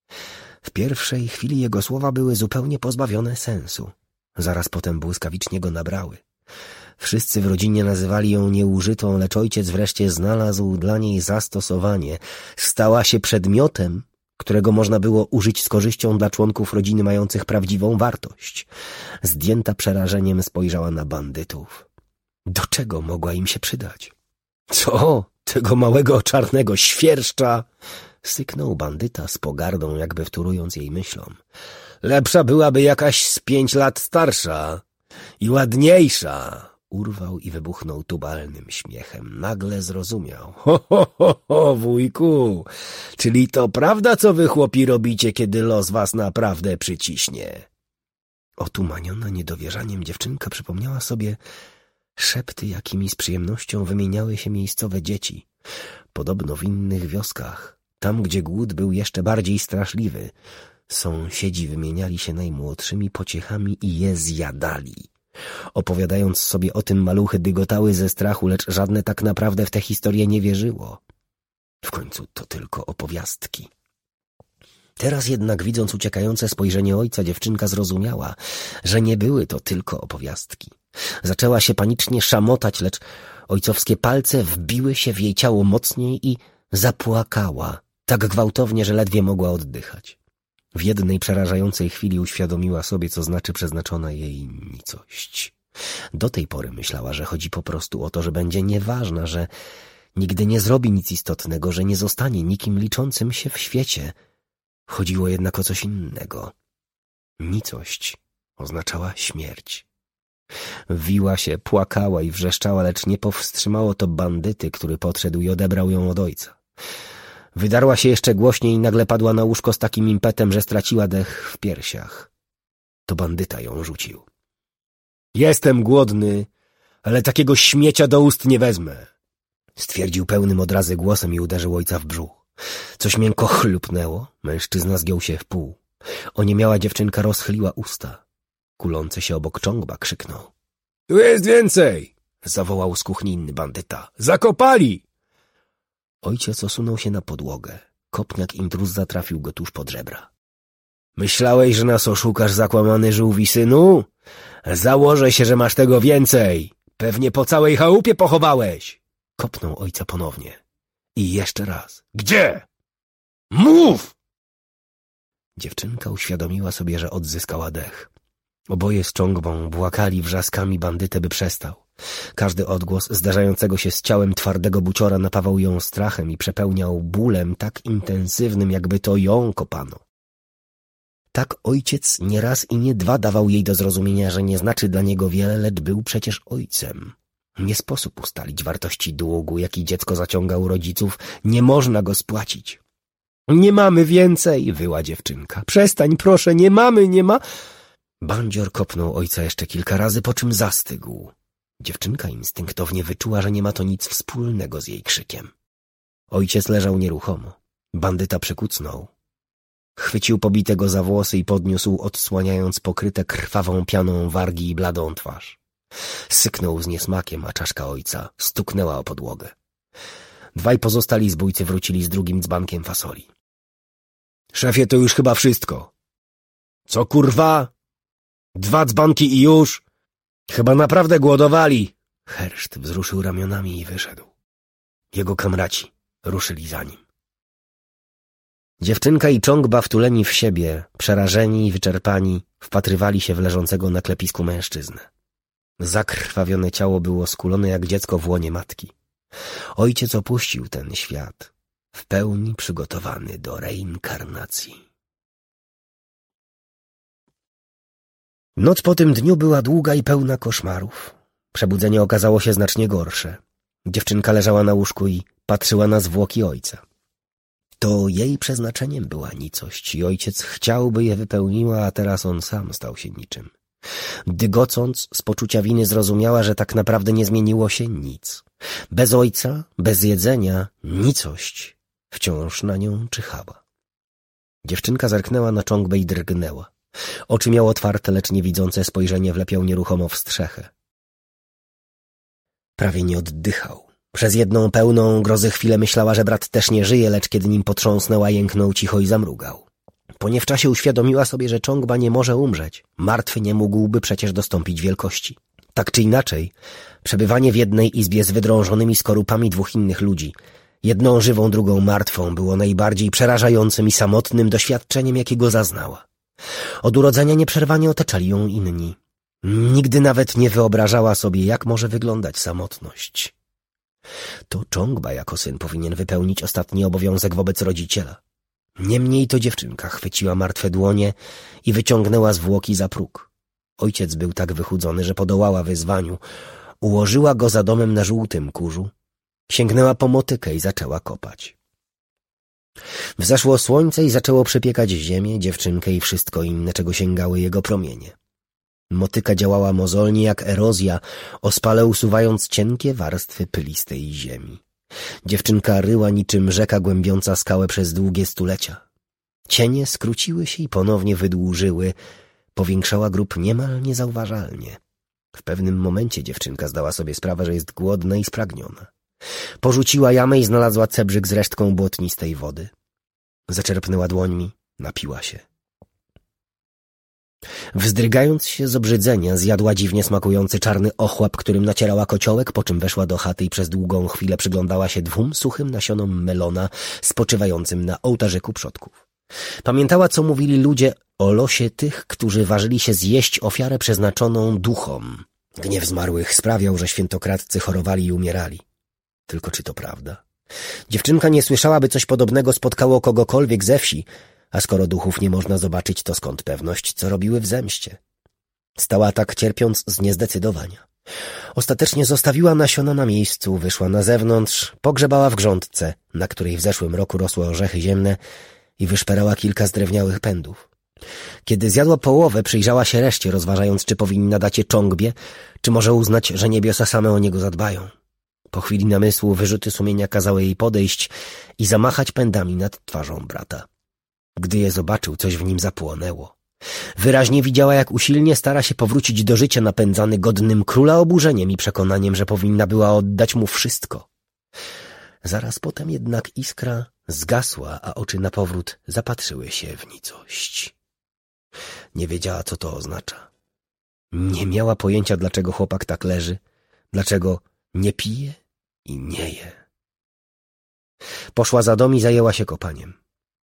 W pierwszej chwili jego słowa były zupełnie pozbawione sensu. Zaraz potem błyskawicznie go nabrały. Wszyscy w rodzinie nazywali ją nieużytą, lecz ojciec wreszcie znalazł dla niej zastosowanie. Stała się przedmiotem, którego można było użyć z korzyścią dla członków rodziny mających prawdziwą wartość. Zdjęta przerażeniem spojrzała na bandytów. Do czego mogła im się przydać? Co? Tego małego czarnego świerszcza? Syknął bandyta z pogardą, jakby wtórując jej myślom. Lepsza byłaby jakaś z 5 lat starsza i ładniejsza. Urwał i wybuchnął tubalnym śmiechem. Nagle zrozumiał. Ho, wujku, czyli to prawda, co wy, chłopi, robicie, kiedy los was naprawdę przyciśnie? Otumaniona niedowierzaniem dziewczynka przypomniała sobie szepty, jakimi z przyjemnością wymieniały się miejscowe dzieci. Podobno w innych wioskach, tam gdzie głód był jeszcze bardziej straszliwy, sąsiedzi wymieniali się najmłodszymi pociechami i je zjadali. Opowiadając sobie o tym, maluchy dygotały ze strachu, lecz żadne tak naprawdę w tę historię nie wierzyło. W końcu to tylko opowiastki. Teraz jednak, widząc uciekające spojrzenie ojca, dziewczynka zrozumiała, że nie były to tylko opowiastki. Zaczęła się panicznie szamotać, lecz ojcowskie palce wbiły się w jej ciało mocniej i zapłakała, tak gwałtownie, że ledwie mogła oddychać. W jednej przerażającej chwili uświadomiła sobie, co znaczy przeznaczona jej nicość. Do tej pory myślała, że chodzi po prostu o to, że będzie nieważna, że nigdy nie zrobi nic istotnego, że nie zostanie nikim liczącym się w świecie. Chodziło jednak o coś innego. Nicość oznaczała śmierć. Wiła się, płakała i wrzeszczała, lecz nie powstrzymało to bandyty, który podszedł i odebrał ją od ojca. Wydarła się jeszcze głośniej i nagle padła na łóżko z takim impetem, że straciła dech w piersiach. To bandyta ją rzucił. Jestem głodny, ale takiego śmiecia do ust nie wezmę, stwierdził pełnym odrazy głosem i uderzył ojca w brzuch. Coś miękko chlupnęło, mężczyzna zgiął się w pół. Oniemiała dziewczynka rozchyliła usta. Kulący się obok Czongba krzyknął. Tu jest więcej! zawołał z kuchni inny bandyta. Zakopali! Ojciec osunął się na podłogę. Kopniak intruza trafił go tuż pod żebra. Myślałeś, że nas oszukasz, zakłamany żółwi synu? Założę się, że masz tego więcej. Pewnie po całej chałupie pochowałeś. Kopnął ojca ponownie. I jeszcze raz. Gdzie? Mów! Dziewczynka uświadomiła sobie, że odzyskała dech. Oboje z Czongbą błakali wrzaskami bandytę, by przestał. Każdy odgłos zdarzającego się z ciałem twardego buciora napawał ją strachem i przepełniał bólem tak intensywnym, jakby to ją kopano. Tak ojciec nie raz i nie dwa dawał jej do zrozumienia, że nie znaczy dla niego wiele, lecz był przecież ojcem. Nie sposób ustalić wartości długu, jaki dziecko zaciąga u rodziców. Nie można go spłacić. Nie mamy więcej, wyła dziewczynka. Przestań, proszę, nie mamy, nie ma... Bandzior kopnął ojca jeszcze kilka razy, po czym zastygł. Dziewczynka instynktownie wyczuła, że nie ma to nic wspólnego z jej krzykiem. Ojciec leżał nieruchomo. Bandyta przykucnął. Chwycił pobitego za włosy i podniósł, odsłaniając pokryte krwawą pianą wargi i bladą twarz. Syknął z niesmakiem, a czaszka ojca stuknęła o podłogę. Dwaj pozostali zbójcy wrócili z drugim dzbankiem fasoli. Szefie, to już chyba wszystko. Co kurwa? 2 dzbanki i już? Chyba naprawdę głodowali. Herszt wzruszył ramionami i wyszedł. Jego kamraci ruszyli za nim. Dziewczynka i Czongba, wtuleni w siebie, przerażeni i wyczerpani, wpatrywali się w leżącego na klepisku mężczyznę. Zakrwawione ciało było skulone jak dziecko w łonie matki. Ojciec opuścił ten świat, w pełni przygotowany do reinkarnacji. Noc po tym dniu była długa i pełna koszmarów. Przebudzenie okazało się znacznie gorsze. Dziewczynka leżała na łóżku i patrzyła na zwłoki ojca. To jej przeznaczeniem była nicość i ojciec chciałby je wypełniła, a teraz on sam stał się niczym. Dygocąc, z poczucia winy zrozumiała, że tak naprawdę nie zmieniło się nic. Bez ojca, bez jedzenia, nicość wciąż na nią czyhała. Dziewczynka zerknęła na Czongbę i drgnęła. Oczy miał otwarte, lecz niewidzące spojrzenie wlepiał nieruchomo w strzechę. Prawie nie oddychał. Przez jedną pełną grozy chwilę myślała, że brat też nie żyje, lecz kiedy nim potrząsnęła, jęknął cicho i zamrugał. Po niewczasie uświadomiła sobie, że Czongba nie może umrzeć. Martwy nie mógłby przecież dostąpić wielkości. Tak czy inaczej, przebywanie w jednej izbie z wydrążonymi skorupami 2 innych ludzi, jedną żywą, drugą martwą, było najbardziej przerażającym i samotnym doświadczeniem, jakiego zaznała. Od urodzenia nieprzerwanie otaczali ją inni. Nigdy nawet nie wyobrażała sobie, jak może wyglądać samotność. To Czongba jako syn powinien wypełnić ostatni obowiązek wobec rodziciela. Niemniej to dziewczynka chwyciła martwe dłonie i wyciągnęła zwłoki za próg. Ojciec był tak wychudzony, że podołała wyzwaniu. Ułożyła go za domem na żółtym kurzu. Sięgnęła po motykę i zaczęła kopać. Wzeszło słońce i zaczęło przypiekać ziemię, dziewczynkę i wszystko inne, czego sięgały jego promienie. Motyka działała mozolnie jak erozja, ospale usuwając cienkie warstwy pylistej ziemi. Dziewczynka ryła niczym rzeka głębiąca skałę przez długie stulecia. Cienie skróciły się i ponownie wydłużyły. Powiększała grób niemal niezauważalnie. W pewnym momencie dziewczynka zdała sobie sprawę, że jest głodna i spragniona. Porzuciła jamę i znalazła cebrzyk z resztką błotnistej wody. Zaczerpnęła dłońmi, napiła się. Wzdrygając się z obrzydzenia, zjadła dziwnie smakujący czarny ochłap, którym nacierała kociołek, po czym weszła do chaty i przez długą chwilę przyglądała się 2 suchym nasionom melona spoczywającym na ołtarzyku przodków. Pamiętała, co mówili ludzie o losie tych, którzy ważyli się zjeść ofiarę przeznaczoną duchom. Gniew zmarłych sprawiał, że świętokradcy chorowali i umierali. Tylko czy to prawda? Dziewczynka nie słyszała, by coś podobnego spotkało kogokolwiek ze wsi, a skoro duchów nie można zobaczyć, to skąd pewność, co robiły w zemście? Stała tak cierpiąc z niezdecydowania. Ostatecznie zostawiła nasiona na miejscu, wyszła na zewnątrz, pogrzebała w grządce, na której w zeszłym roku rosły orzechy ziemne i wyszperała kilka zdrewniałych pędów. Kiedy zjadła połowę, przyjrzała się reszcie, rozważając, czy powinna dać je Czongbie, czy może uznać, że niebiosa same o niego zadbają. Po chwili namysłu wyrzuty sumienia kazały jej podejść i zamachać pędami nad twarzą brata. Gdy je zobaczył, coś w nim zapłonęło. Wyraźnie widziała, jak usilnie stara się powrócić do życia, napędzany godnym króla oburzeniem i przekonaniem, że powinna była oddać mu wszystko. Zaraz potem jednak iskra zgasła, a oczy na powrót zapatrzyły się w nicość. Nie wiedziała, co to oznacza. Nie miała pojęcia, dlaczego chłopak tak leży, dlaczego nie pije i nie je. Poszła za dom i zajęła się kopaniem.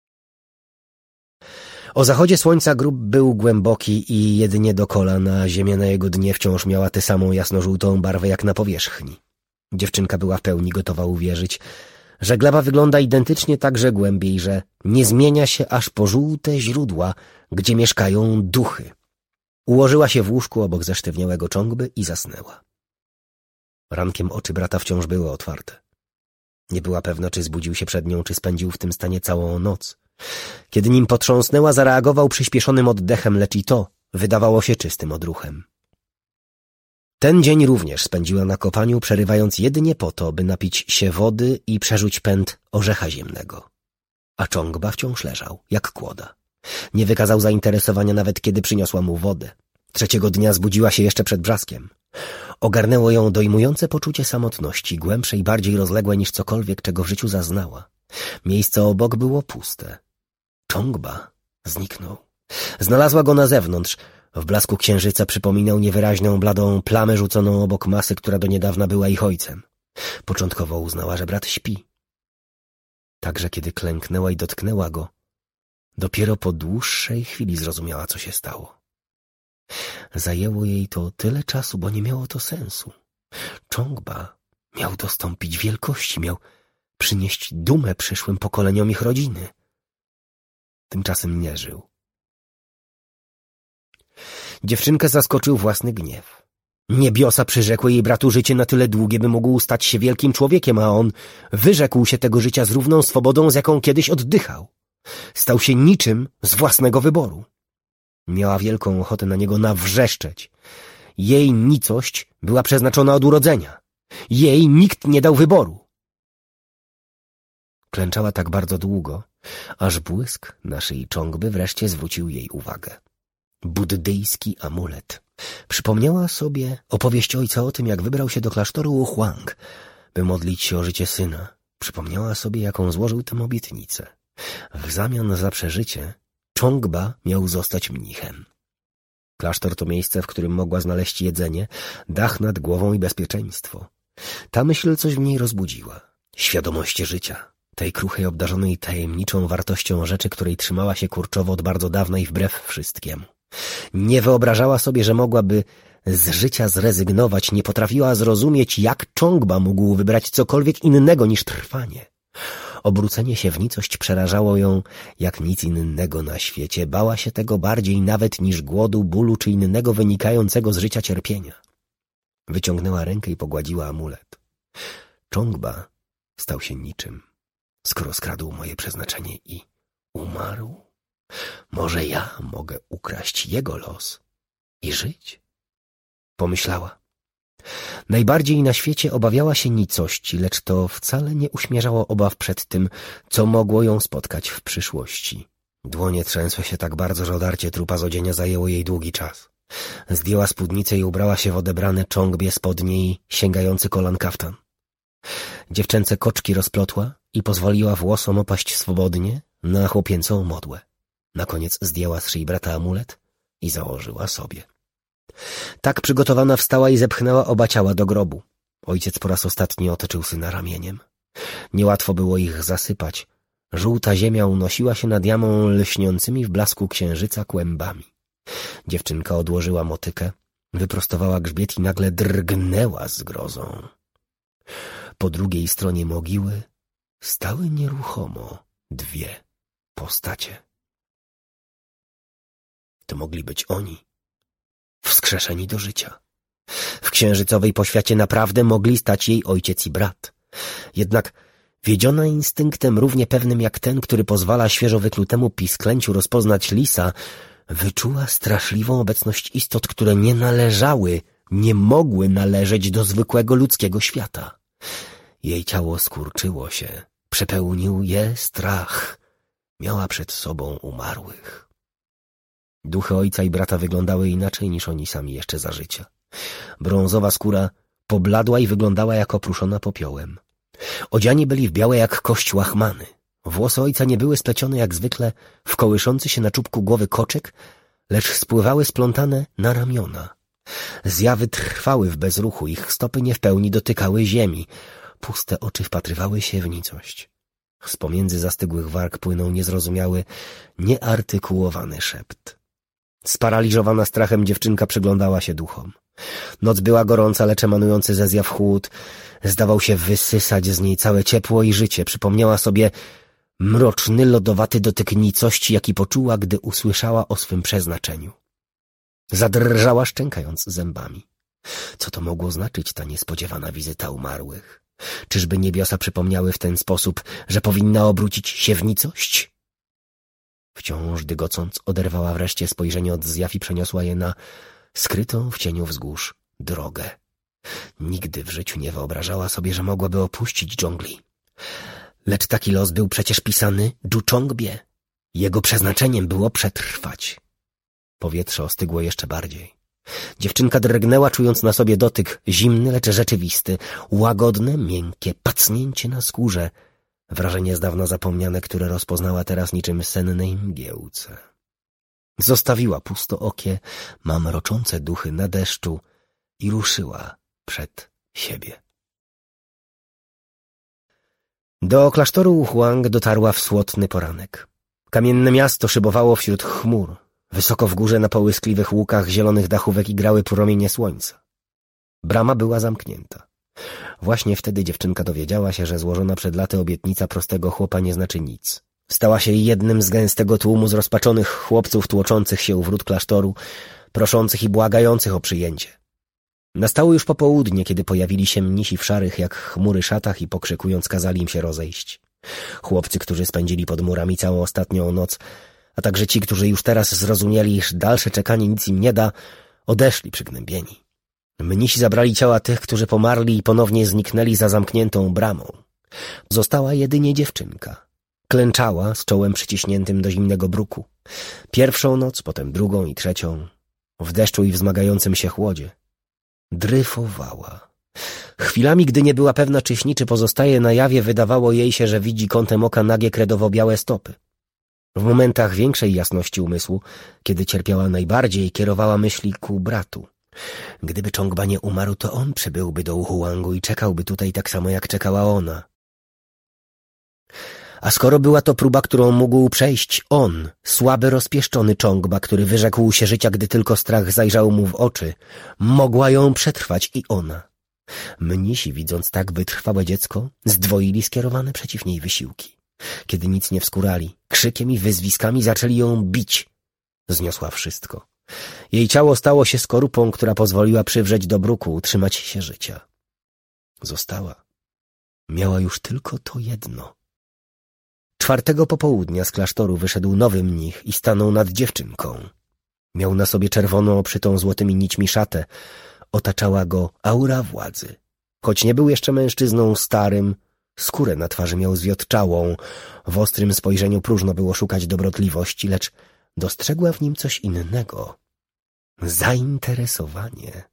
O zachodzie słońca grób był głęboki i jedynie do kolan, a ziemia na jego dnie wciąż miała tę samą jasno-żółtą barwę jak na powierzchni. Dziewczynka była w pełni gotowa uwierzyć, że gleba wygląda identycznie także głębiej, że nie zmienia się aż po żółte źródła, gdzie mieszkają duchy. Ułożyła się w łóżku obok zesztywniałego Czongby i zasnęła. Rankiem oczy brata wciąż były otwarte. Nie była pewna, czy zbudził się przed nią, czy spędził w tym stanie całą noc. Kiedy nim potrząsnęła, zareagował przyspieszonym oddechem, lecz i to wydawało się czystym odruchem. Ten dzień również spędziła na kopaniu, przerywając jedynie po to, by napić się wody i przerzuć pęd orzecha ziemnego. A Czongba wciąż leżał, jak kłoda. Nie wykazał zainteresowania nawet, kiedy przyniosła mu wodę. Trzeciego dnia zbudziła się jeszcze przed brzaskiem. Ogarnęło ją dojmujące poczucie samotności, głębsze i bardziej rozległe niż cokolwiek, czego w życiu zaznała. Miejsce obok było puste. Czongba zniknął. Znalazła go na zewnątrz. W blasku księżyca przypominał niewyraźną, bladą plamę rzuconą obok masy, która do niedawna była ich ojcem. Początkowo uznała, że brat śpi. Także kiedy klęknęła i dotknęła go, dopiero po dłuższej chwili zrozumiała, co się stało. Zajęło jej to tyle czasu, bo nie miało to sensu. Czongba miał dostąpić wielkości, miał przynieść dumę przyszłym pokoleniom ich rodziny. Tymczasem nie żył. Dziewczynkę zaskoczył własny gniew. Niebiosa przyrzekły jej bratu życie na tyle długie, by mógł stać się wielkim człowiekiem, a on wyrzekł się tego życia z równą swobodą, z jaką kiedyś oddychał. Stał się niczym z własnego wyboru. Miała wielką ochotę na niego nawrzeszczeć. Jej nicość była przeznaczona od urodzenia. Jej nikt nie dał wyboru. Klęczała tak bardzo długo, aż błysk na szyi Czongby wreszcie zwrócił jej uwagę. Buddyjski amulet. Przypomniała sobie opowieść ojca o tym, jak wybrał się do klasztoru Huang, by modlić się o życie syna. Przypomniała sobie, jaką złożył tę obietnicę. W zamian za przeżycie Czongba miał zostać mnichem. Klasztor to miejsce, w którym mogła znaleźć jedzenie, dach nad głową i bezpieczeństwo. Ta myśl coś w niej rozbudziła. Świadomość życia, tej kruchej obdarzonej tajemniczą wartością rzeczy, której trzymała się kurczowo od bardzo dawna i wbrew wszystkiemu. Nie wyobrażała sobie, że mogłaby z życia zrezygnować, nie potrafiła zrozumieć, jak Czongba mógł wybrać cokolwiek innego niż trwanie. Obrócenie się w nicość przerażało ją jak nic innego na świecie. Bała się tego bardziej nawet niż głodu, bólu czy innego wynikającego z życia cierpienia. Wyciągnęła rękę i pogładziła amulet. Czongba stał się niczym, skoro skradł moje przeznaczenie i umarł. Może ja mogę ukraść jego los i żyć? Pomyślała. Najbardziej na świecie obawiała się nicości, lecz to wcale nie uśmierzało obaw przed tym, co mogło ją spotkać w przyszłości. Dłonie trzęsły się tak bardzo, że odarcie trupa z odzienia zajęło jej długi czas. Zdjęła spódnicę i ubrała się w odebrane Czongbie spodnie i sięgający kolan kaftan. Dziewczęce koczki rozplotła i pozwoliła włosom opaść swobodnie na chłopięcą modłę. Na koniec zdjęła z szyi brata amulet i założyła sobie. Tak przygotowana wstała i zepchnęła oba ciała do grobu. Ojciec po raz ostatni otoczył syna ramieniem. Niełatwo było ich zasypać. Żółta ziemia unosiła się nad jamą lśniącymi w blasku księżyca kłębami. Dziewczynka odłożyła motykę, wyprostowała grzbiet i nagle drgnęła z grozą. Po drugiej stronie mogiły stały nieruchomo dwie postacie. To mogli być oni, wskrzeszeni do życia. W księżycowej poświacie naprawdę mogli stać jej ojciec i brat. Jednak wiedziona instynktem równie pewnym jak ten, który pozwala świeżo wyklutemu pisklęciu rozpoznać lisa, wyczuła straszliwą obecność istot, które nie należały, nie mogły należeć do zwykłego ludzkiego świata. Jej ciało skurczyło się, przepełnił je strach. Miała przed sobą umarłych. Duchy ojca i brata wyglądały inaczej niż oni sami jeszcze za życia. Brązowa skóra pobladła i wyglądała jak opruszona popiołem. Odziani byli w białe jak kość łachmany. Włosy ojca nie były splecione jak zwykle w kołyszący się na czubku głowy koczek, lecz spływały splątane na ramiona. Zjawy trwały w bezruchu, ich stopy nie w pełni dotykały ziemi. Puste oczy wpatrywały się w nicość. Z pomiędzy zastygłych warg płynął niezrozumiały, nieartykułowany szept. Sparaliżowana strachem dziewczynka przyglądała się duchom. Noc była gorąca, lecz emanujący ze zjaw chłód zdawał się wysysać z niej całe ciepło i życie. Przypomniała sobie mroczny, lodowaty dotyk nicości, jaki poczuła, gdy usłyszała o swym przeznaczeniu. Zadrżała, szczękając zębami. Co to mogło znaczyć, ta niespodziewana wizyta umarłych? Czyżby niebiosa przypomniały w ten sposób, że powinna obrócić się w nicość? Wciąż dygocąc, oderwała wreszcie spojrzenie od zjaw i przeniosła je na skrytą w cieniu wzgórz drogę. Nigdy w życiu nie wyobrażała sobie, że mogłaby opuścić dżungli. Lecz taki los był przecież pisany Dżuczongbie. Jego przeznaczeniem było przetrwać. Powietrze ostygło jeszcze bardziej. Dziewczynka drgnęła, czując na sobie dotyk, zimny, lecz rzeczywisty, łagodne, miękkie pacnięcie na skórze, wrażenie z dawna zapomniane, które rozpoznała teraz niczym sennej mgiełce. Zostawiła pustookie, mamroczące duchy na deszczu i ruszyła przed siebie. Do klasztoru Huang dotarła w słotny poranek. Kamienne miasto szybowało wśród chmur. Wysoko w górze na połyskliwych łukach zielonych dachówek igrały promienie słońca. Brama była zamknięta. Właśnie wtedy dziewczynka dowiedziała się, że złożona przed laty obietnica prostego chłopa nie znaczy nic. Stała się jednym z gęstego tłumu zrozpaczonych chłopców tłoczących się u wrót klasztoru, proszących i błagających o przyjęcie. Nastało już popołudnie, kiedy pojawili się mnisi w szarych jak chmury szatach i pokrzykując kazali im się rozejść. Chłopcy, którzy spędzili pod murami całą ostatnią noc, a także ci, którzy już teraz zrozumieli, iż dalsze czekanie nic im nie da, odeszli przygnębieni. Mnisi zabrali ciała tych, którzy pomarli i ponownie zniknęli za zamkniętą bramą. Została jedynie dziewczynka. Klęczała z czołem przyciśniętym do zimnego bruku. Pierwszą noc, potem drugą i trzecią, w deszczu i wzmagającym się chłodzie. Dryfowała. Chwilami, gdy nie była pewna, czy śni, czy pozostaje na jawie, wydawało jej się, że widzi kątem oka nagie kredowo-białe stopy. W momentach większej jasności umysłu, kiedy cierpiała najbardziej, kierowała myśli ku bratu. Gdyby Chongba nie umarł, to on przybyłby do Huangu i czekałby tutaj tak samo, jak czekała ona. A skoro była to próba, którą mógł przejść on, słaby, rozpieszczony Chongba, który wyrzekł się życia, gdy tylko strach zajrzał mu w oczy, mogła ją przetrwać i ona. Mnisi, widząc tak wytrwałe dziecko, zdwoili skierowane przeciw niej wysiłki. Kiedy nic nie wskórali, krzykiem i wyzwiskami zaczęli ją bić. Zniosła wszystko. Jej ciało stało się skorupą, która pozwoliła przywrzeć do bruku, utrzymać się życia. Została. Miała już tylko to jedno. 4. popołudnia z klasztoru wyszedł nowy mnich i stanął nad dziewczynką. Miał na sobie czerwoną, obszytą złotymi nićmi szatę. Otaczała go aura władzy. Choć nie był jeszcze mężczyzną starym, skórę na twarzy miał zwiotczałą. W ostrym spojrzeniu próżno było szukać dobrotliwości, lecz dostrzegła w nim coś innego. Zainteresowanie.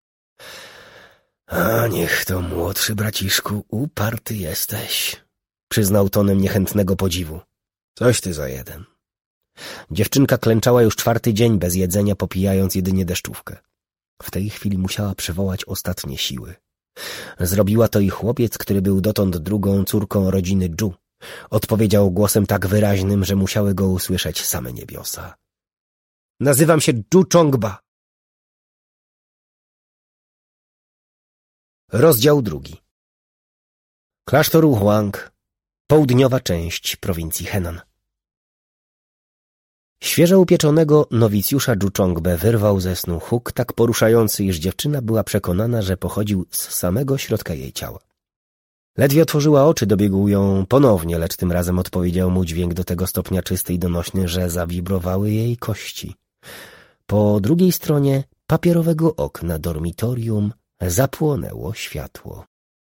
A niech to, młodszy braciszku, uparty jesteś, przyznał tonem niechętnego podziwu. Coś ty za jeden. Dziewczynka klęczała już 4. dzień bez jedzenia, popijając jedynie deszczówkę. W tej chwili musiała przywołać ostatnie siły. Zrobiła to i chłopiec, który był dotąd drugą córką rodziny Zhu. Odpowiedział głosem tak wyraźnym, że musiały go usłyszeć same niebiosa. Nazywam się Zhu Chongba. Rozdział 2. Klasztor Huang, południowa część prowincji Henan. Świeżo upieczonego nowicjusza Zhu Chongbę wyrwał ze snu huk tak poruszający, iż dziewczyna była przekonana, że pochodził z samego środka jej ciała. Ledwie otworzyła oczy, dobiegł ją ponownie, lecz tym razem odpowiedział mu dźwięk do tego stopnia czysty i donośny, że zawibrowały jej kości. Po drugiej stronie papierowego okna dormitorium zapłonęło światło.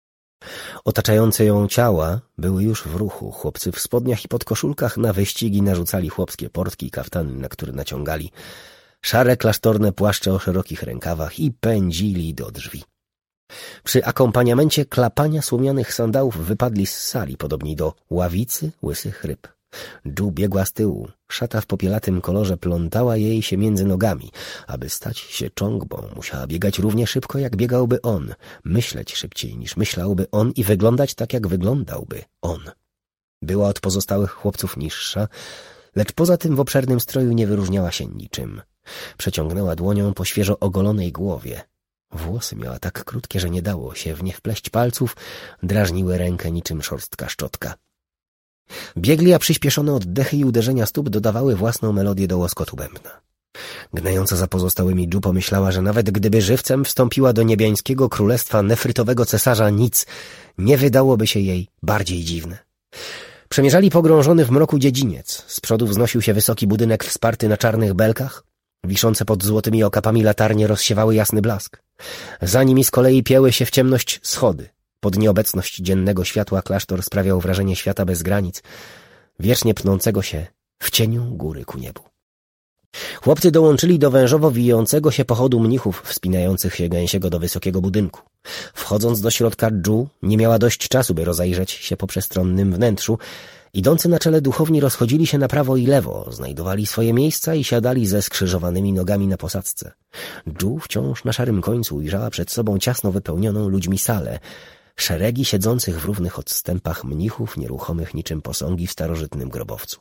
Otaczające ją ciała były już w ruchu. Chłopcy w spodniach i podkoszulkach na wyścigi narzucali chłopskie portki i kaftany, na które naciągali szare klasztorne płaszcze o szerokich rękawach i pędzili do drzwi. Przy akompaniamencie klapania słomianych sandałów wypadli z sali, podobni do ławicy łysych ryb. Ju biegła z tyłu. Szata w popielatym kolorze plątała jej się między nogami. Aby stać się Chongbą, musiała biegać równie szybko, jak biegałby on, myśleć szybciej niż myślałby on i wyglądać tak, jak wyglądałby on. Była od pozostałych chłopców niższa, lecz poza tym w obszernym stroju nie wyróżniała się niczym. Przeciągnęła dłonią po świeżo ogolonej głowie. Włosy miała tak krótkie, że nie dało się w nie wpleść palców, drażniły rękę niczym szorstka szczotka. Biegli, a przyspieszone oddechy i uderzenia stóp dodawały własną melodię do łoskotu bębna. Gnająca za pozostałymi Ju pomyślała, że nawet gdyby żywcem wstąpiła do niebiańskiego królestwa nefrytowego cesarza, nic nie wydałoby się jej bardziej dziwne. Przemierzali pogrążony w mroku dziedziniec. Z przodu wznosił się wysoki budynek wsparty na czarnych belkach. Wiszące pod złotymi okapami latarnie rozsiewały jasny blask. Za nimi z kolei pięły się w ciemność schody. Pod nieobecność dziennego światła klasztor sprawiał wrażenie świata bez granic, wiecznie pnącego się w cieniu góry ku niebu. Chłopcy dołączyli do wężowo wijącego się pochodu mnichów wspinających się gęsiego do wysokiego budynku. Wchodząc do środka, Ju nie miała dość czasu, by rozejrzeć się po przestronnym wnętrzu. Idący na czele duchowni rozchodzili się na prawo i lewo, znajdowali swoje miejsca i siadali ze skrzyżowanymi nogami na posadzce. Ju wciąż na szarym końcu ujrzała przed sobą ciasno wypełnioną ludźmi salę, szeregi siedzących w równych odstępach mnichów, nieruchomych niczym posągi w starożytnym grobowcu.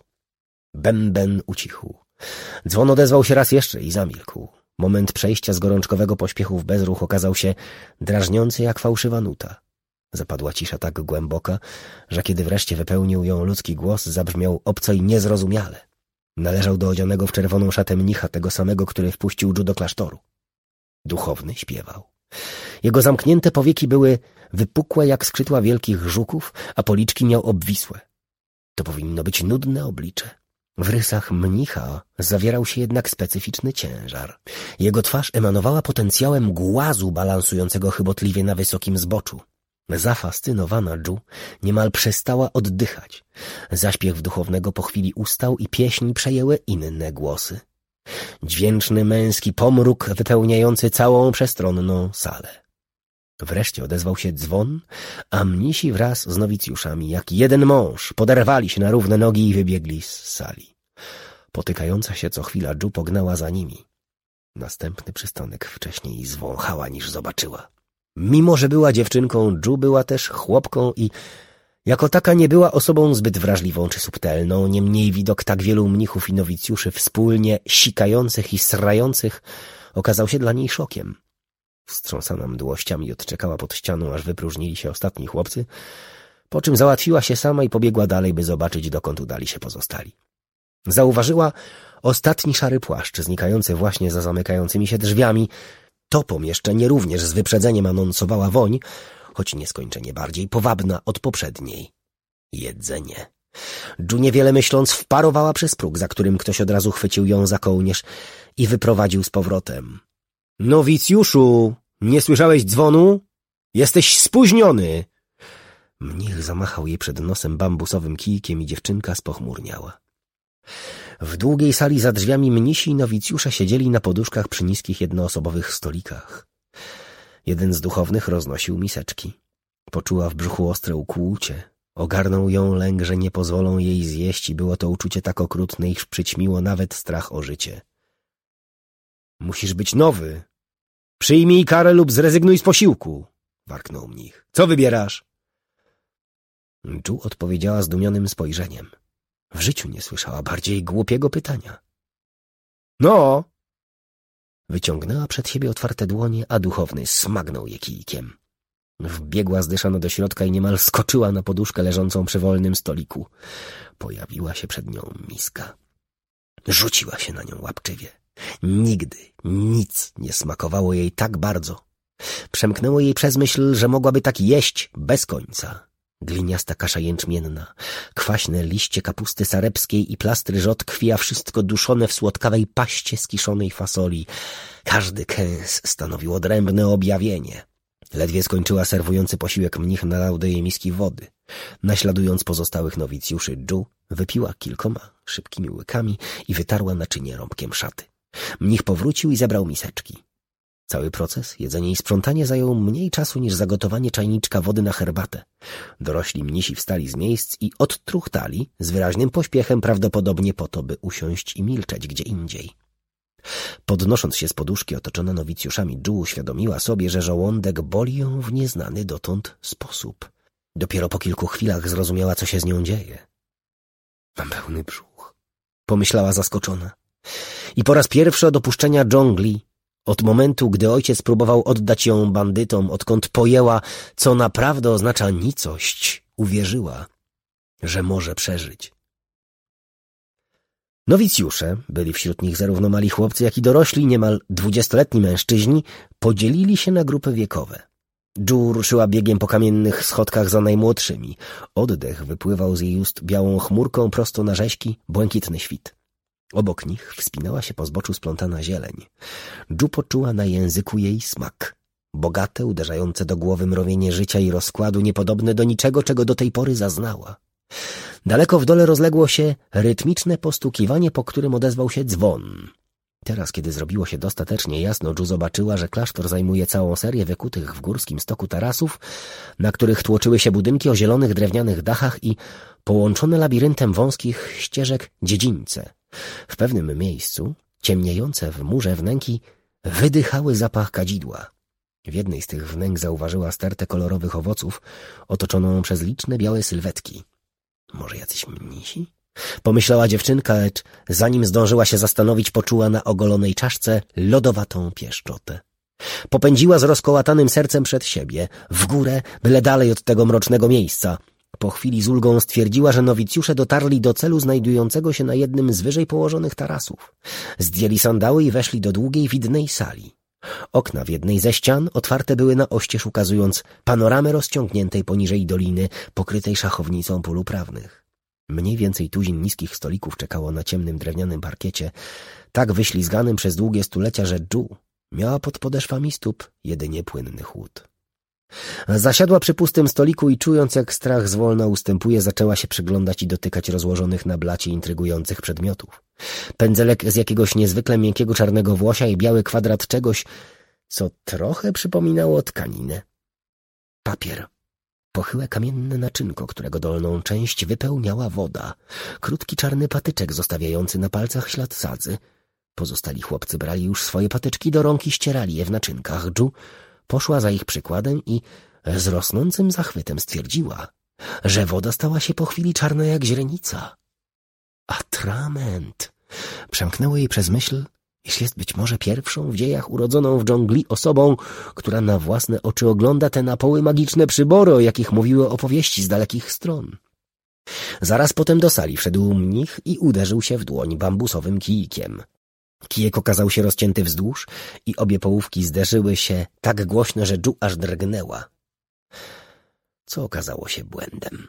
Bęben ucichł. Dzwon odezwał się raz jeszcze i zamilkł. Moment przejścia z gorączkowego pośpiechu w bezruch okazał się drażniący jak fałszywa nuta. Zapadła cisza tak głęboka, że kiedy wreszcie wypełnił ją ludzki głos, zabrzmiał obco i niezrozumiale. Należał do odzianego w czerwoną szatę mnicha, tego samego, który wpuścił Ju do klasztoru. Duchowny śpiewał. Jego zamknięte powieki były wypukłe jak skrzydła wielkich żuków, a policzki miał obwisłe. To powinno być nudne oblicze. W rysach mnicha zawierał się jednak specyficzny ciężar. Jego twarz emanowała potencjałem głazu balansującego chybotliwie na wysokim zboczu. Zafascynowana Ju niemal przestała oddychać. Zaśpiew duchownego po chwili ustał i pieśń przejęły inne głosy. Dźwięczny męski pomruk wypełniający całą przestronną salę. Wreszcie odezwał się dzwon, a mnisi wraz z nowicjuszami, jak jeden mąż, poderwali się na równe nogi i wybiegli z sali. Potykająca się co chwila Ju pognała za nimi. Następny przystanek wcześniej zwąchała niż zobaczyła. Mimo że była dziewczynką, Ju była też chłopką i jako taka nie była osobą zbyt wrażliwą czy subtelną, niemniej widok tak wielu mnichów i nowicjuszy wspólnie sikających i srających okazał się dla niej szokiem. Wstrząsana mdłościami odczekała pod ścianą, aż wypróżnili się ostatni chłopcy, po czym załatwiła się sama i pobiegła dalej, by zobaczyć, dokąd udali się pozostali. Zauważyła ostatni szary płaszcz, znikający właśnie za zamykającymi się drzwiami. To pomieszczenie również z wyprzedzeniem anonsowała woń, choć nieskończenie bardziej powabna od poprzedniej. Jedzenie. Ju niewiele myśląc wparowała przez próg, za którym ktoś od razu chwycił ją za kołnierz i wyprowadził z powrotem. Nowicjuszu, nie słyszałeś dzwonu? Jesteś spóźniony! Mnich zamachał jej przed nosem bambusowym kijkiem i dziewczynka spochmurniała. W długiej sali za drzwiami mnisi i nowicjusze siedzieli na poduszkach przy niskich jednoosobowych stolikach. Jeden z duchownych roznosił miseczki. Poczuła w brzuchu ostre ukłucie. Ogarnął ją lęk, że nie pozwolą jej zjeść i było to uczucie tak okrutne, iż przyćmiło nawet strach o życie. Musisz być nowy. Przyjmij karę lub zrezygnuj z posiłku, warknął mnich. Co wybierasz? Ju odpowiedziała zdumionym spojrzeniem. W życiu nie słyszała bardziej głupiego pytania. No! Wyciągnęła przed siebie otwarte dłonie, a duchowny smagnął je kijkiem. Wbiegła zdyszana do środka i niemal skoczyła na poduszkę leżącą przy wolnym stoliku. Pojawiła się przed nią miska. Rzuciła się na nią łapczywie. Nigdy nic nie smakowało jej tak bardzo. Przemknęło jej przez myśl, że mogłaby tak jeść bez końca. Gliniasta kasza jęczmienna, kwaśne liście kapusty sarepskiej i plastry rzodkwi, a wszystko duszone w słodkawej paście z kiszonej fasoli. Każdy kęs stanowił odrębne objawienie. Ledwie skończyła serwujący posiłek mnich, nalał do jej miski wody. Naśladując pozostałych nowicjuszy, Ju wypiła kilkoma szybkimi łykami i wytarła naczynie rąbkiem szaty. Mnich powrócił i zebrał miseczki. Cały proces, jedzenie i sprzątanie, zajął mniej czasu niż zagotowanie czajniczka wody na herbatę. Dorośli mnisi wstali z miejsc i odtruchtali z wyraźnym pośpiechem, prawdopodobnie po to, by usiąść i milczeć gdzie indziej. Podnosząc się z poduszki otoczona nowicjuszami, Ju uświadomiła sobie, że żołądek boli ją w nieznany dotąd sposób. Dopiero po kilku chwilach zrozumiała, co się z nią dzieje. Mam pełny brzuch, pomyślała zaskoczona. I po raz pierwszy od opuszczenia dżungli, od momentu, gdy ojciec próbował oddać ją bandytom, odkąd pojęła, co naprawdę oznacza nicość, uwierzyła, że może przeżyć. Nowicjusze, byli wśród nich zarówno mali chłopcy, jak i dorośli, niemal 20-letni mężczyźni, podzielili się na grupy wiekowe. Ju ruszyła biegiem po kamiennych schodkach za najmłodszymi. Oddech wypływał z jej ust białą chmurką prosto na rzeźki, błękitny świt. Obok nich wspinała się po zboczu splątana zieleń. Ju poczuła na języku jej smak. Bogate, uderzające do głowy mrowienie życia i rozkładu, niepodobne do niczego, czego do tej pory zaznała. Daleko w dole rozległo się rytmiczne postukiwanie, po którym odezwał się dzwon. Teraz, kiedy zrobiło się dostatecznie jasno, Ju zobaczyła, że klasztor zajmuje całą serię wykutych w górskim stoku tarasów, na których tłoczyły się budynki o zielonych drewnianych dachach i połączone labiryntem wąskich ścieżek dziedzińce. W pewnym miejscu, ciemniejące w murze wnęki, wydychały zapach kadzidła. W jednej z tych wnęk zauważyła stertę kolorowych owoców, otoczoną przez liczne białe sylwetki. Może jacyś mnisi? Pomyślała dziewczynka, lecz zanim zdążyła się zastanowić, poczuła na ogolonej czaszce lodowatą pieszczotę. Popędziła z rozkołatanym sercem przed siebie, w górę, byle dalej od tego mrocznego miejsca. Po chwili z ulgą stwierdziła, że nowicjusze dotarli do celu znajdującego się na jednym z wyżej położonych tarasów. Zdjęli sandały i weszli do długiej, widnej sali. Okna w jednej ze ścian otwarte były na oścież, ukazując panoramę rozciągniętej poniżej doliny, pokrytej szachownicą pól uprawnych. Mniej więcej tuzin niskich stolików czekało na ciemnym drewnianym parkiecie, tak wyślizganym przez długie stulecia, że Ju miała pod podeszwami stóp jedynie płynny chłód. Zasiadła przy pustym stoliku i czując, jak strach zwolna ustępuje, zaczęła się przyglądać i dotykać rozłożonych na blacie intrygujących przedmiotów. Pędzelek z jakiegoś niezwykle miękkiego czarnego włosia i biały kwadrat czegoś, co trochę przypominało tkaninę. Papier. Pochyłe kamienne naczynko, którego dolną część wypełniała woda. Krótki czarny patyczek zostawiający na palcach ślad sadzy. Pozostali chłopcy brali już swoje patyczki do rąk i ścierali je w naczynkach. Ju poszła za ich przykładem i z rosnącym zachwytem stwierdziła, że woda stała się po chwili czarna jak źrenica. Atrament! Przemknęło jej przez myśl, jeśli jest być może pierwszą w dziejach urodzoną w dżungli osobą, która na własne oczy ogląda te na poły magiczne przybory, o jakich mówiły opowieści z dalekich stron. Zaraz potem do sali wszedł mnich i uderzył się w dłoń bambusowym kijkiem. Kijek okazał się rozcięty wzdłuż i obie połówki zderzyły się tak głośno, że Ju aż drgnęła. Co okazało się błędem.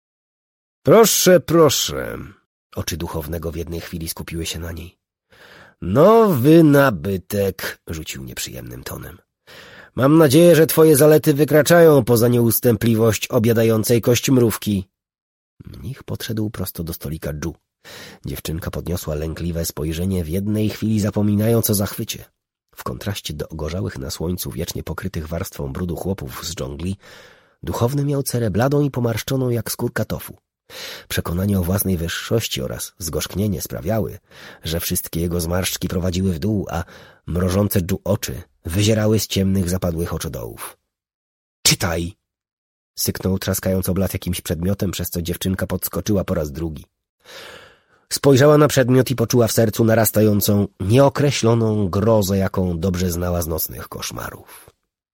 Proszę, proszę. Oczy duchownego w jednej chwili skupiły się na niej. Nowy nabytek, rzucił nieprzyjemnym tonem. Mam nadzieję, że twoje zalety wykraczają poza nieustępliwość obiadającej kośćmrówki. Mnich podszedł prosto do stolika Ju. Dziewczynka podniosła lękliwe spojrzenie, w jednej chwili zapominając o zachwycie. W kontraście do ogorzałych na słońcu wiecznie pokrytych warstwą brudu chłopów z dżungli, duchowny miał cerę bladą i pomarszczoną jak skórka tofu. Przekonanie o własnej wyższości oraz zgorzknienie sprawiały, że wszystkie jego zmarszczki prowadziły w dół, a mrożące Ju oczy wyzierały z ciemnych, zapadłych oczodołów. Czytaj! Syknął, traskając o blat jakimś przedmiotem, przez co dziewczynka podskoczyła po raz drugi. Spojrzała na przedmiot i poczuła w sercu narastającą, nieokreśloną grozę, jaką dobrze znała z nocnych koszmarów.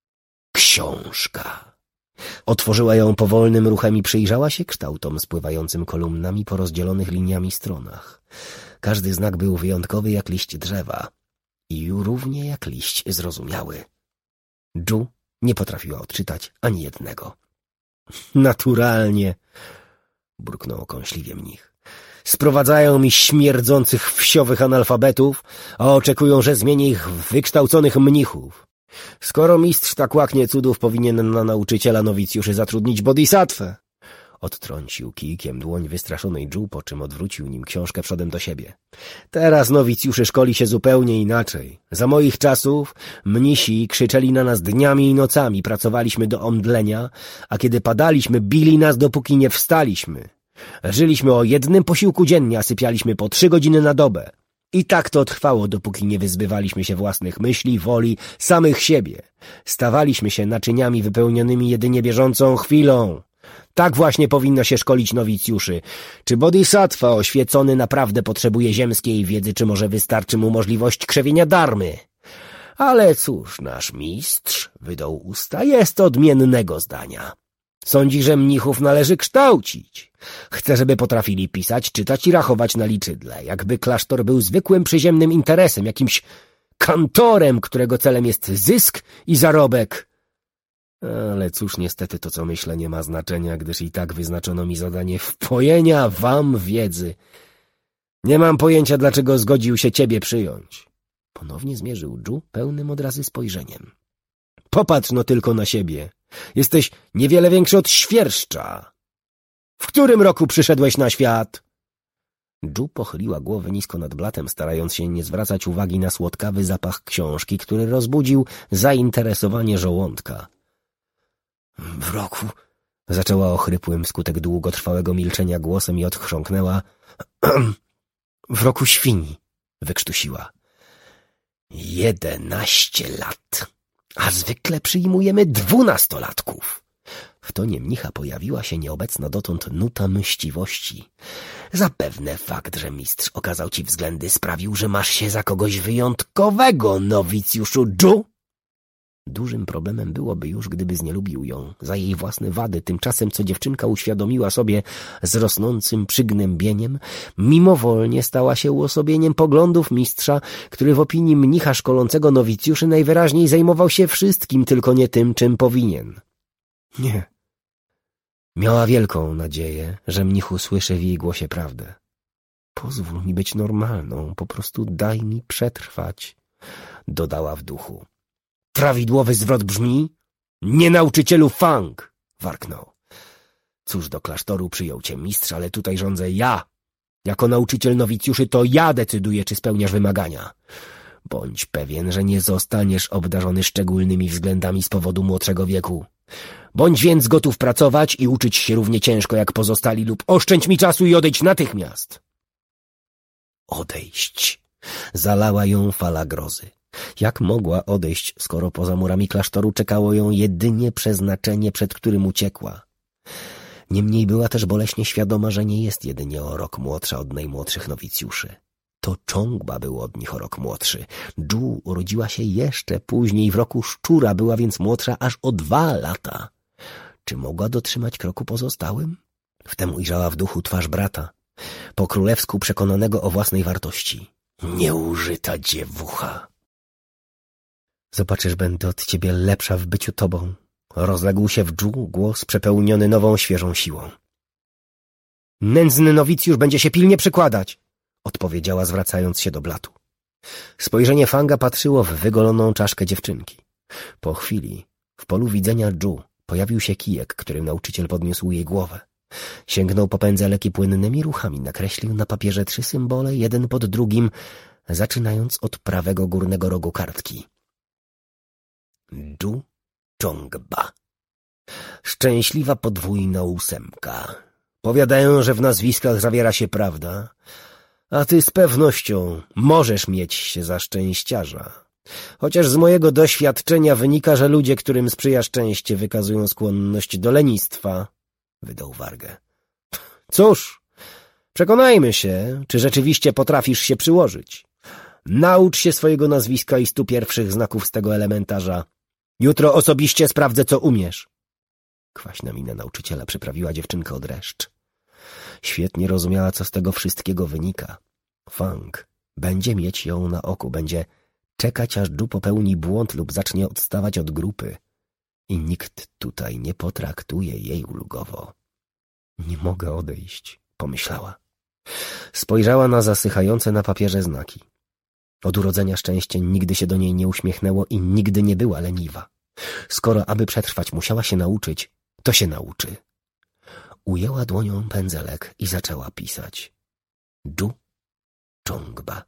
Książka. Otworzyła ją powolnym ruchem i przyjrzała się kształtom spływającym kolumnami po rozdzielonych liniami stronach. Każdy znak był wyjątkowy jak liść drzewa i równie jak liść zrozumiały. Ju nie potrafiła odczytać ani jednego. Naturalnie, burknął kąśliwie mnich. Sprowadzają mi śmierdzących wsiowych analfabetów, a oczekują, że zmienię ich w wykształconych mnichów. Skoro mistrz tak łaknie cudów, powinien na nauczyciela nowicjuszy zatrudnić bodhisatwę. Odtrącił kijkiem dłoń wystraszonej Ju, po czym odwrócił nim książkę przodem do siebie. Teraz nowicjuszy szkoli się zupełnie inaczej. Za moich czasów mnisi krzyczeli na nas dniami i nocami, pracowaliśmy do omdlenia, a kiedy padaliśmy, bili nas, dopóki nie wstaliśmy. Żyliśmy o jednym posiłku dziennie, a sypialiśmy po 3 godziny na dobę. I tak to trwało, dopóki nie wyzbywaliśmy się własnych myśli, woli, samych siebie. Stawaliśmy się naczyniami wypełnionymi jedynie bieżącą chwilą. Tak właśnie powinno się szkolić nowicjuszy. Czy bodhisattva oświecony naprawdę potrzebuje ziemskiej wiedzy, czy może wystarczy mu możliwość krzewienia darmy? Ale cóż, nasz mistrz, wydął usta, jest odmiennego zdania. Sądzi, że mnichów należy kształcić. Chce, żeby potrafili pisać, czytać i rachować na liczydle, jakby klasztor był zwykłym przyziemnym interesem, jakimś kantorem, którego celem jest zysk i zarobek. Ale cóż, niestety to, co myślę, nie ma znaczenia, gdyż i tak wyznaczono mi zadanie wpojenia wam wiedzy. Nie mam pojęcia, dlaczego zgodził się ciebie przyjąć. Ponownie zmierzył Ju pełnym odrazy spojrzeniem. Popatrz no tylko na siebie. Jesteś niewiele większy od świerszcza. W którym roku przyszedłeś na świat? Ju pochyliła głowę nisko nad blatem, starając się nie zwracać uwagi na słodkawy zapach książki, który rozbudził zainteresowanie żołądka. W roku... Zaczęła ochrypłym wskutek długotrwałego milczenia głosem i odchrząknęła. W roku świni, wykrztusiła. 11 lat, a zwykle przyjmujemy 12-latków. W tonie mnicha pojawiła się nieobecna dotąd nuta mściwości. Zapewne fakt, że mistrz okazał ci względy, sprawił, że masz się za kogoś wyjątkowego, nowicjuszu Ju. Dużym problemem byłoby już, gdyby znielubił ją za jej własne wady. Tymczasem, co dziewczynka uświadomiła sobie z rosnącym przygnębieniem, mimowolnie stała się uosobieniem poglądów mistrza, który w opinii mnicha szkolącego nowicjuszy najwyraźniej zajmował się wszystkim, tylko nie tym, czym powinien. Nie. Miała wielką nadzieję, że mnich usłyszy w jej głosie prawdę. Pozwól mi być normalną, po prostu daj mi przetrwać, dodała w duchu. Prawidłowy zwrot brzmi: nie nauczycielu Fang! Warknął. Cóż, do klasztoru przyjął cię mistrz, ale tutaj rządzę ja. Jako nauczyciel nowicjuszy to ja decyduję, czy spełniasz wymagania. Bądź pewien, że nie zostaniesz obdarzony szczególnymi względami z powodu młodszego wieku. Bądź więc gotów pracować i uczyć się równie ciężko jak pozostali lub oszczędź mi czasu i odejdź natychmiast. Odejść. Zalała ją fala grozy. Jak mogła odejść, skoro poza murami klasztoru czekało ją jedynie przeznaczenie, przed którym uciekła? Niemniej była też boleśnie świadoma, że nie jest jedynie o rok młodsza od najmłodszych nowicjuszy. To Chongba był od nich o rok młodszy. Ju urodziła się jeszcze później, w roku szczura, była więc młodsza aż o 2 lata. Czy mogła dotrzymać kroku pozostałym? Wtem ujrzała w duchu twarz brata, po królewsku przekonanego o własnej wartości. Nieużyta dziewucha. Zobaczysz, będę od ciebie lepsza w byciu tobą. Rozległ się w Ju głos przepełniony nową, świeżą siłą. Nędzny nowicjusz będzie się pilnie przykładać, odpowiedziała, zwracając się do blatu. Spojrzenie Fanga patrzyło w wygoloną czaszkę dziewczynki. Po chwili w polu widzenia Ju pojawił się kijek, którym nauczyciel podniósł jej głowę. Sięgnął po pędzelek i płynnymi ruchami nakreślił na papierze 3 symbole, jeden pod drugim, zaczynając od prawego górnego rogu kartki. Ju Chongba. Szczęśliwa podwójna 8. Powiadają, że w nazwiskach zawiera się prawda, a ty z pewnością możesz mieć się za szczęściarza. Chociaż z mojego doświadczenia wynika, że ludzie, którym sprzyja szczęście, wykazują skłonność do lenistwa, wydał wargę. Cóż, przekonajmy się, czy rzeczywiście potrafisz się przyłożyć. Naucz się swojego nazwiska i 100 pierwszych znaków z tego elementarza. Jutro osobiście sprawdzę, co umiesz. Kwaśna mina nauczyciela przyprawiła dziewczynkę o dreszcz. Świetnie rozumiała, co z tego wszystkiego wynika. Fang będzie mieć ją na oku, będzie czekać, aż Ju popełni błąd lub zacznie odstawać od grupy. I nikt tutaj nie potraktuje jej ulgowo. Nie mogę odejść, pomyślała. Spojrzała na zasychające na papierze znaki. Od urodzenia szczęście nigdy się do niej nie uśmiechnęło i nigdy nie była leniwa. Skoro aby przetrwać musiała się nauczyć, to się nauczy. Ujęła dłonią pędzelek i zaczęła pisać. Dżu Dżongba.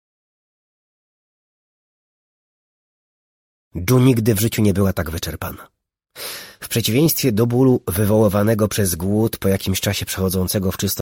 Dżu nigdy w życiu nie była tak wyczerpana. W przeciwieństwie do bólu wywoływanego przez głód po jakimś czasie przechodzącego w czysto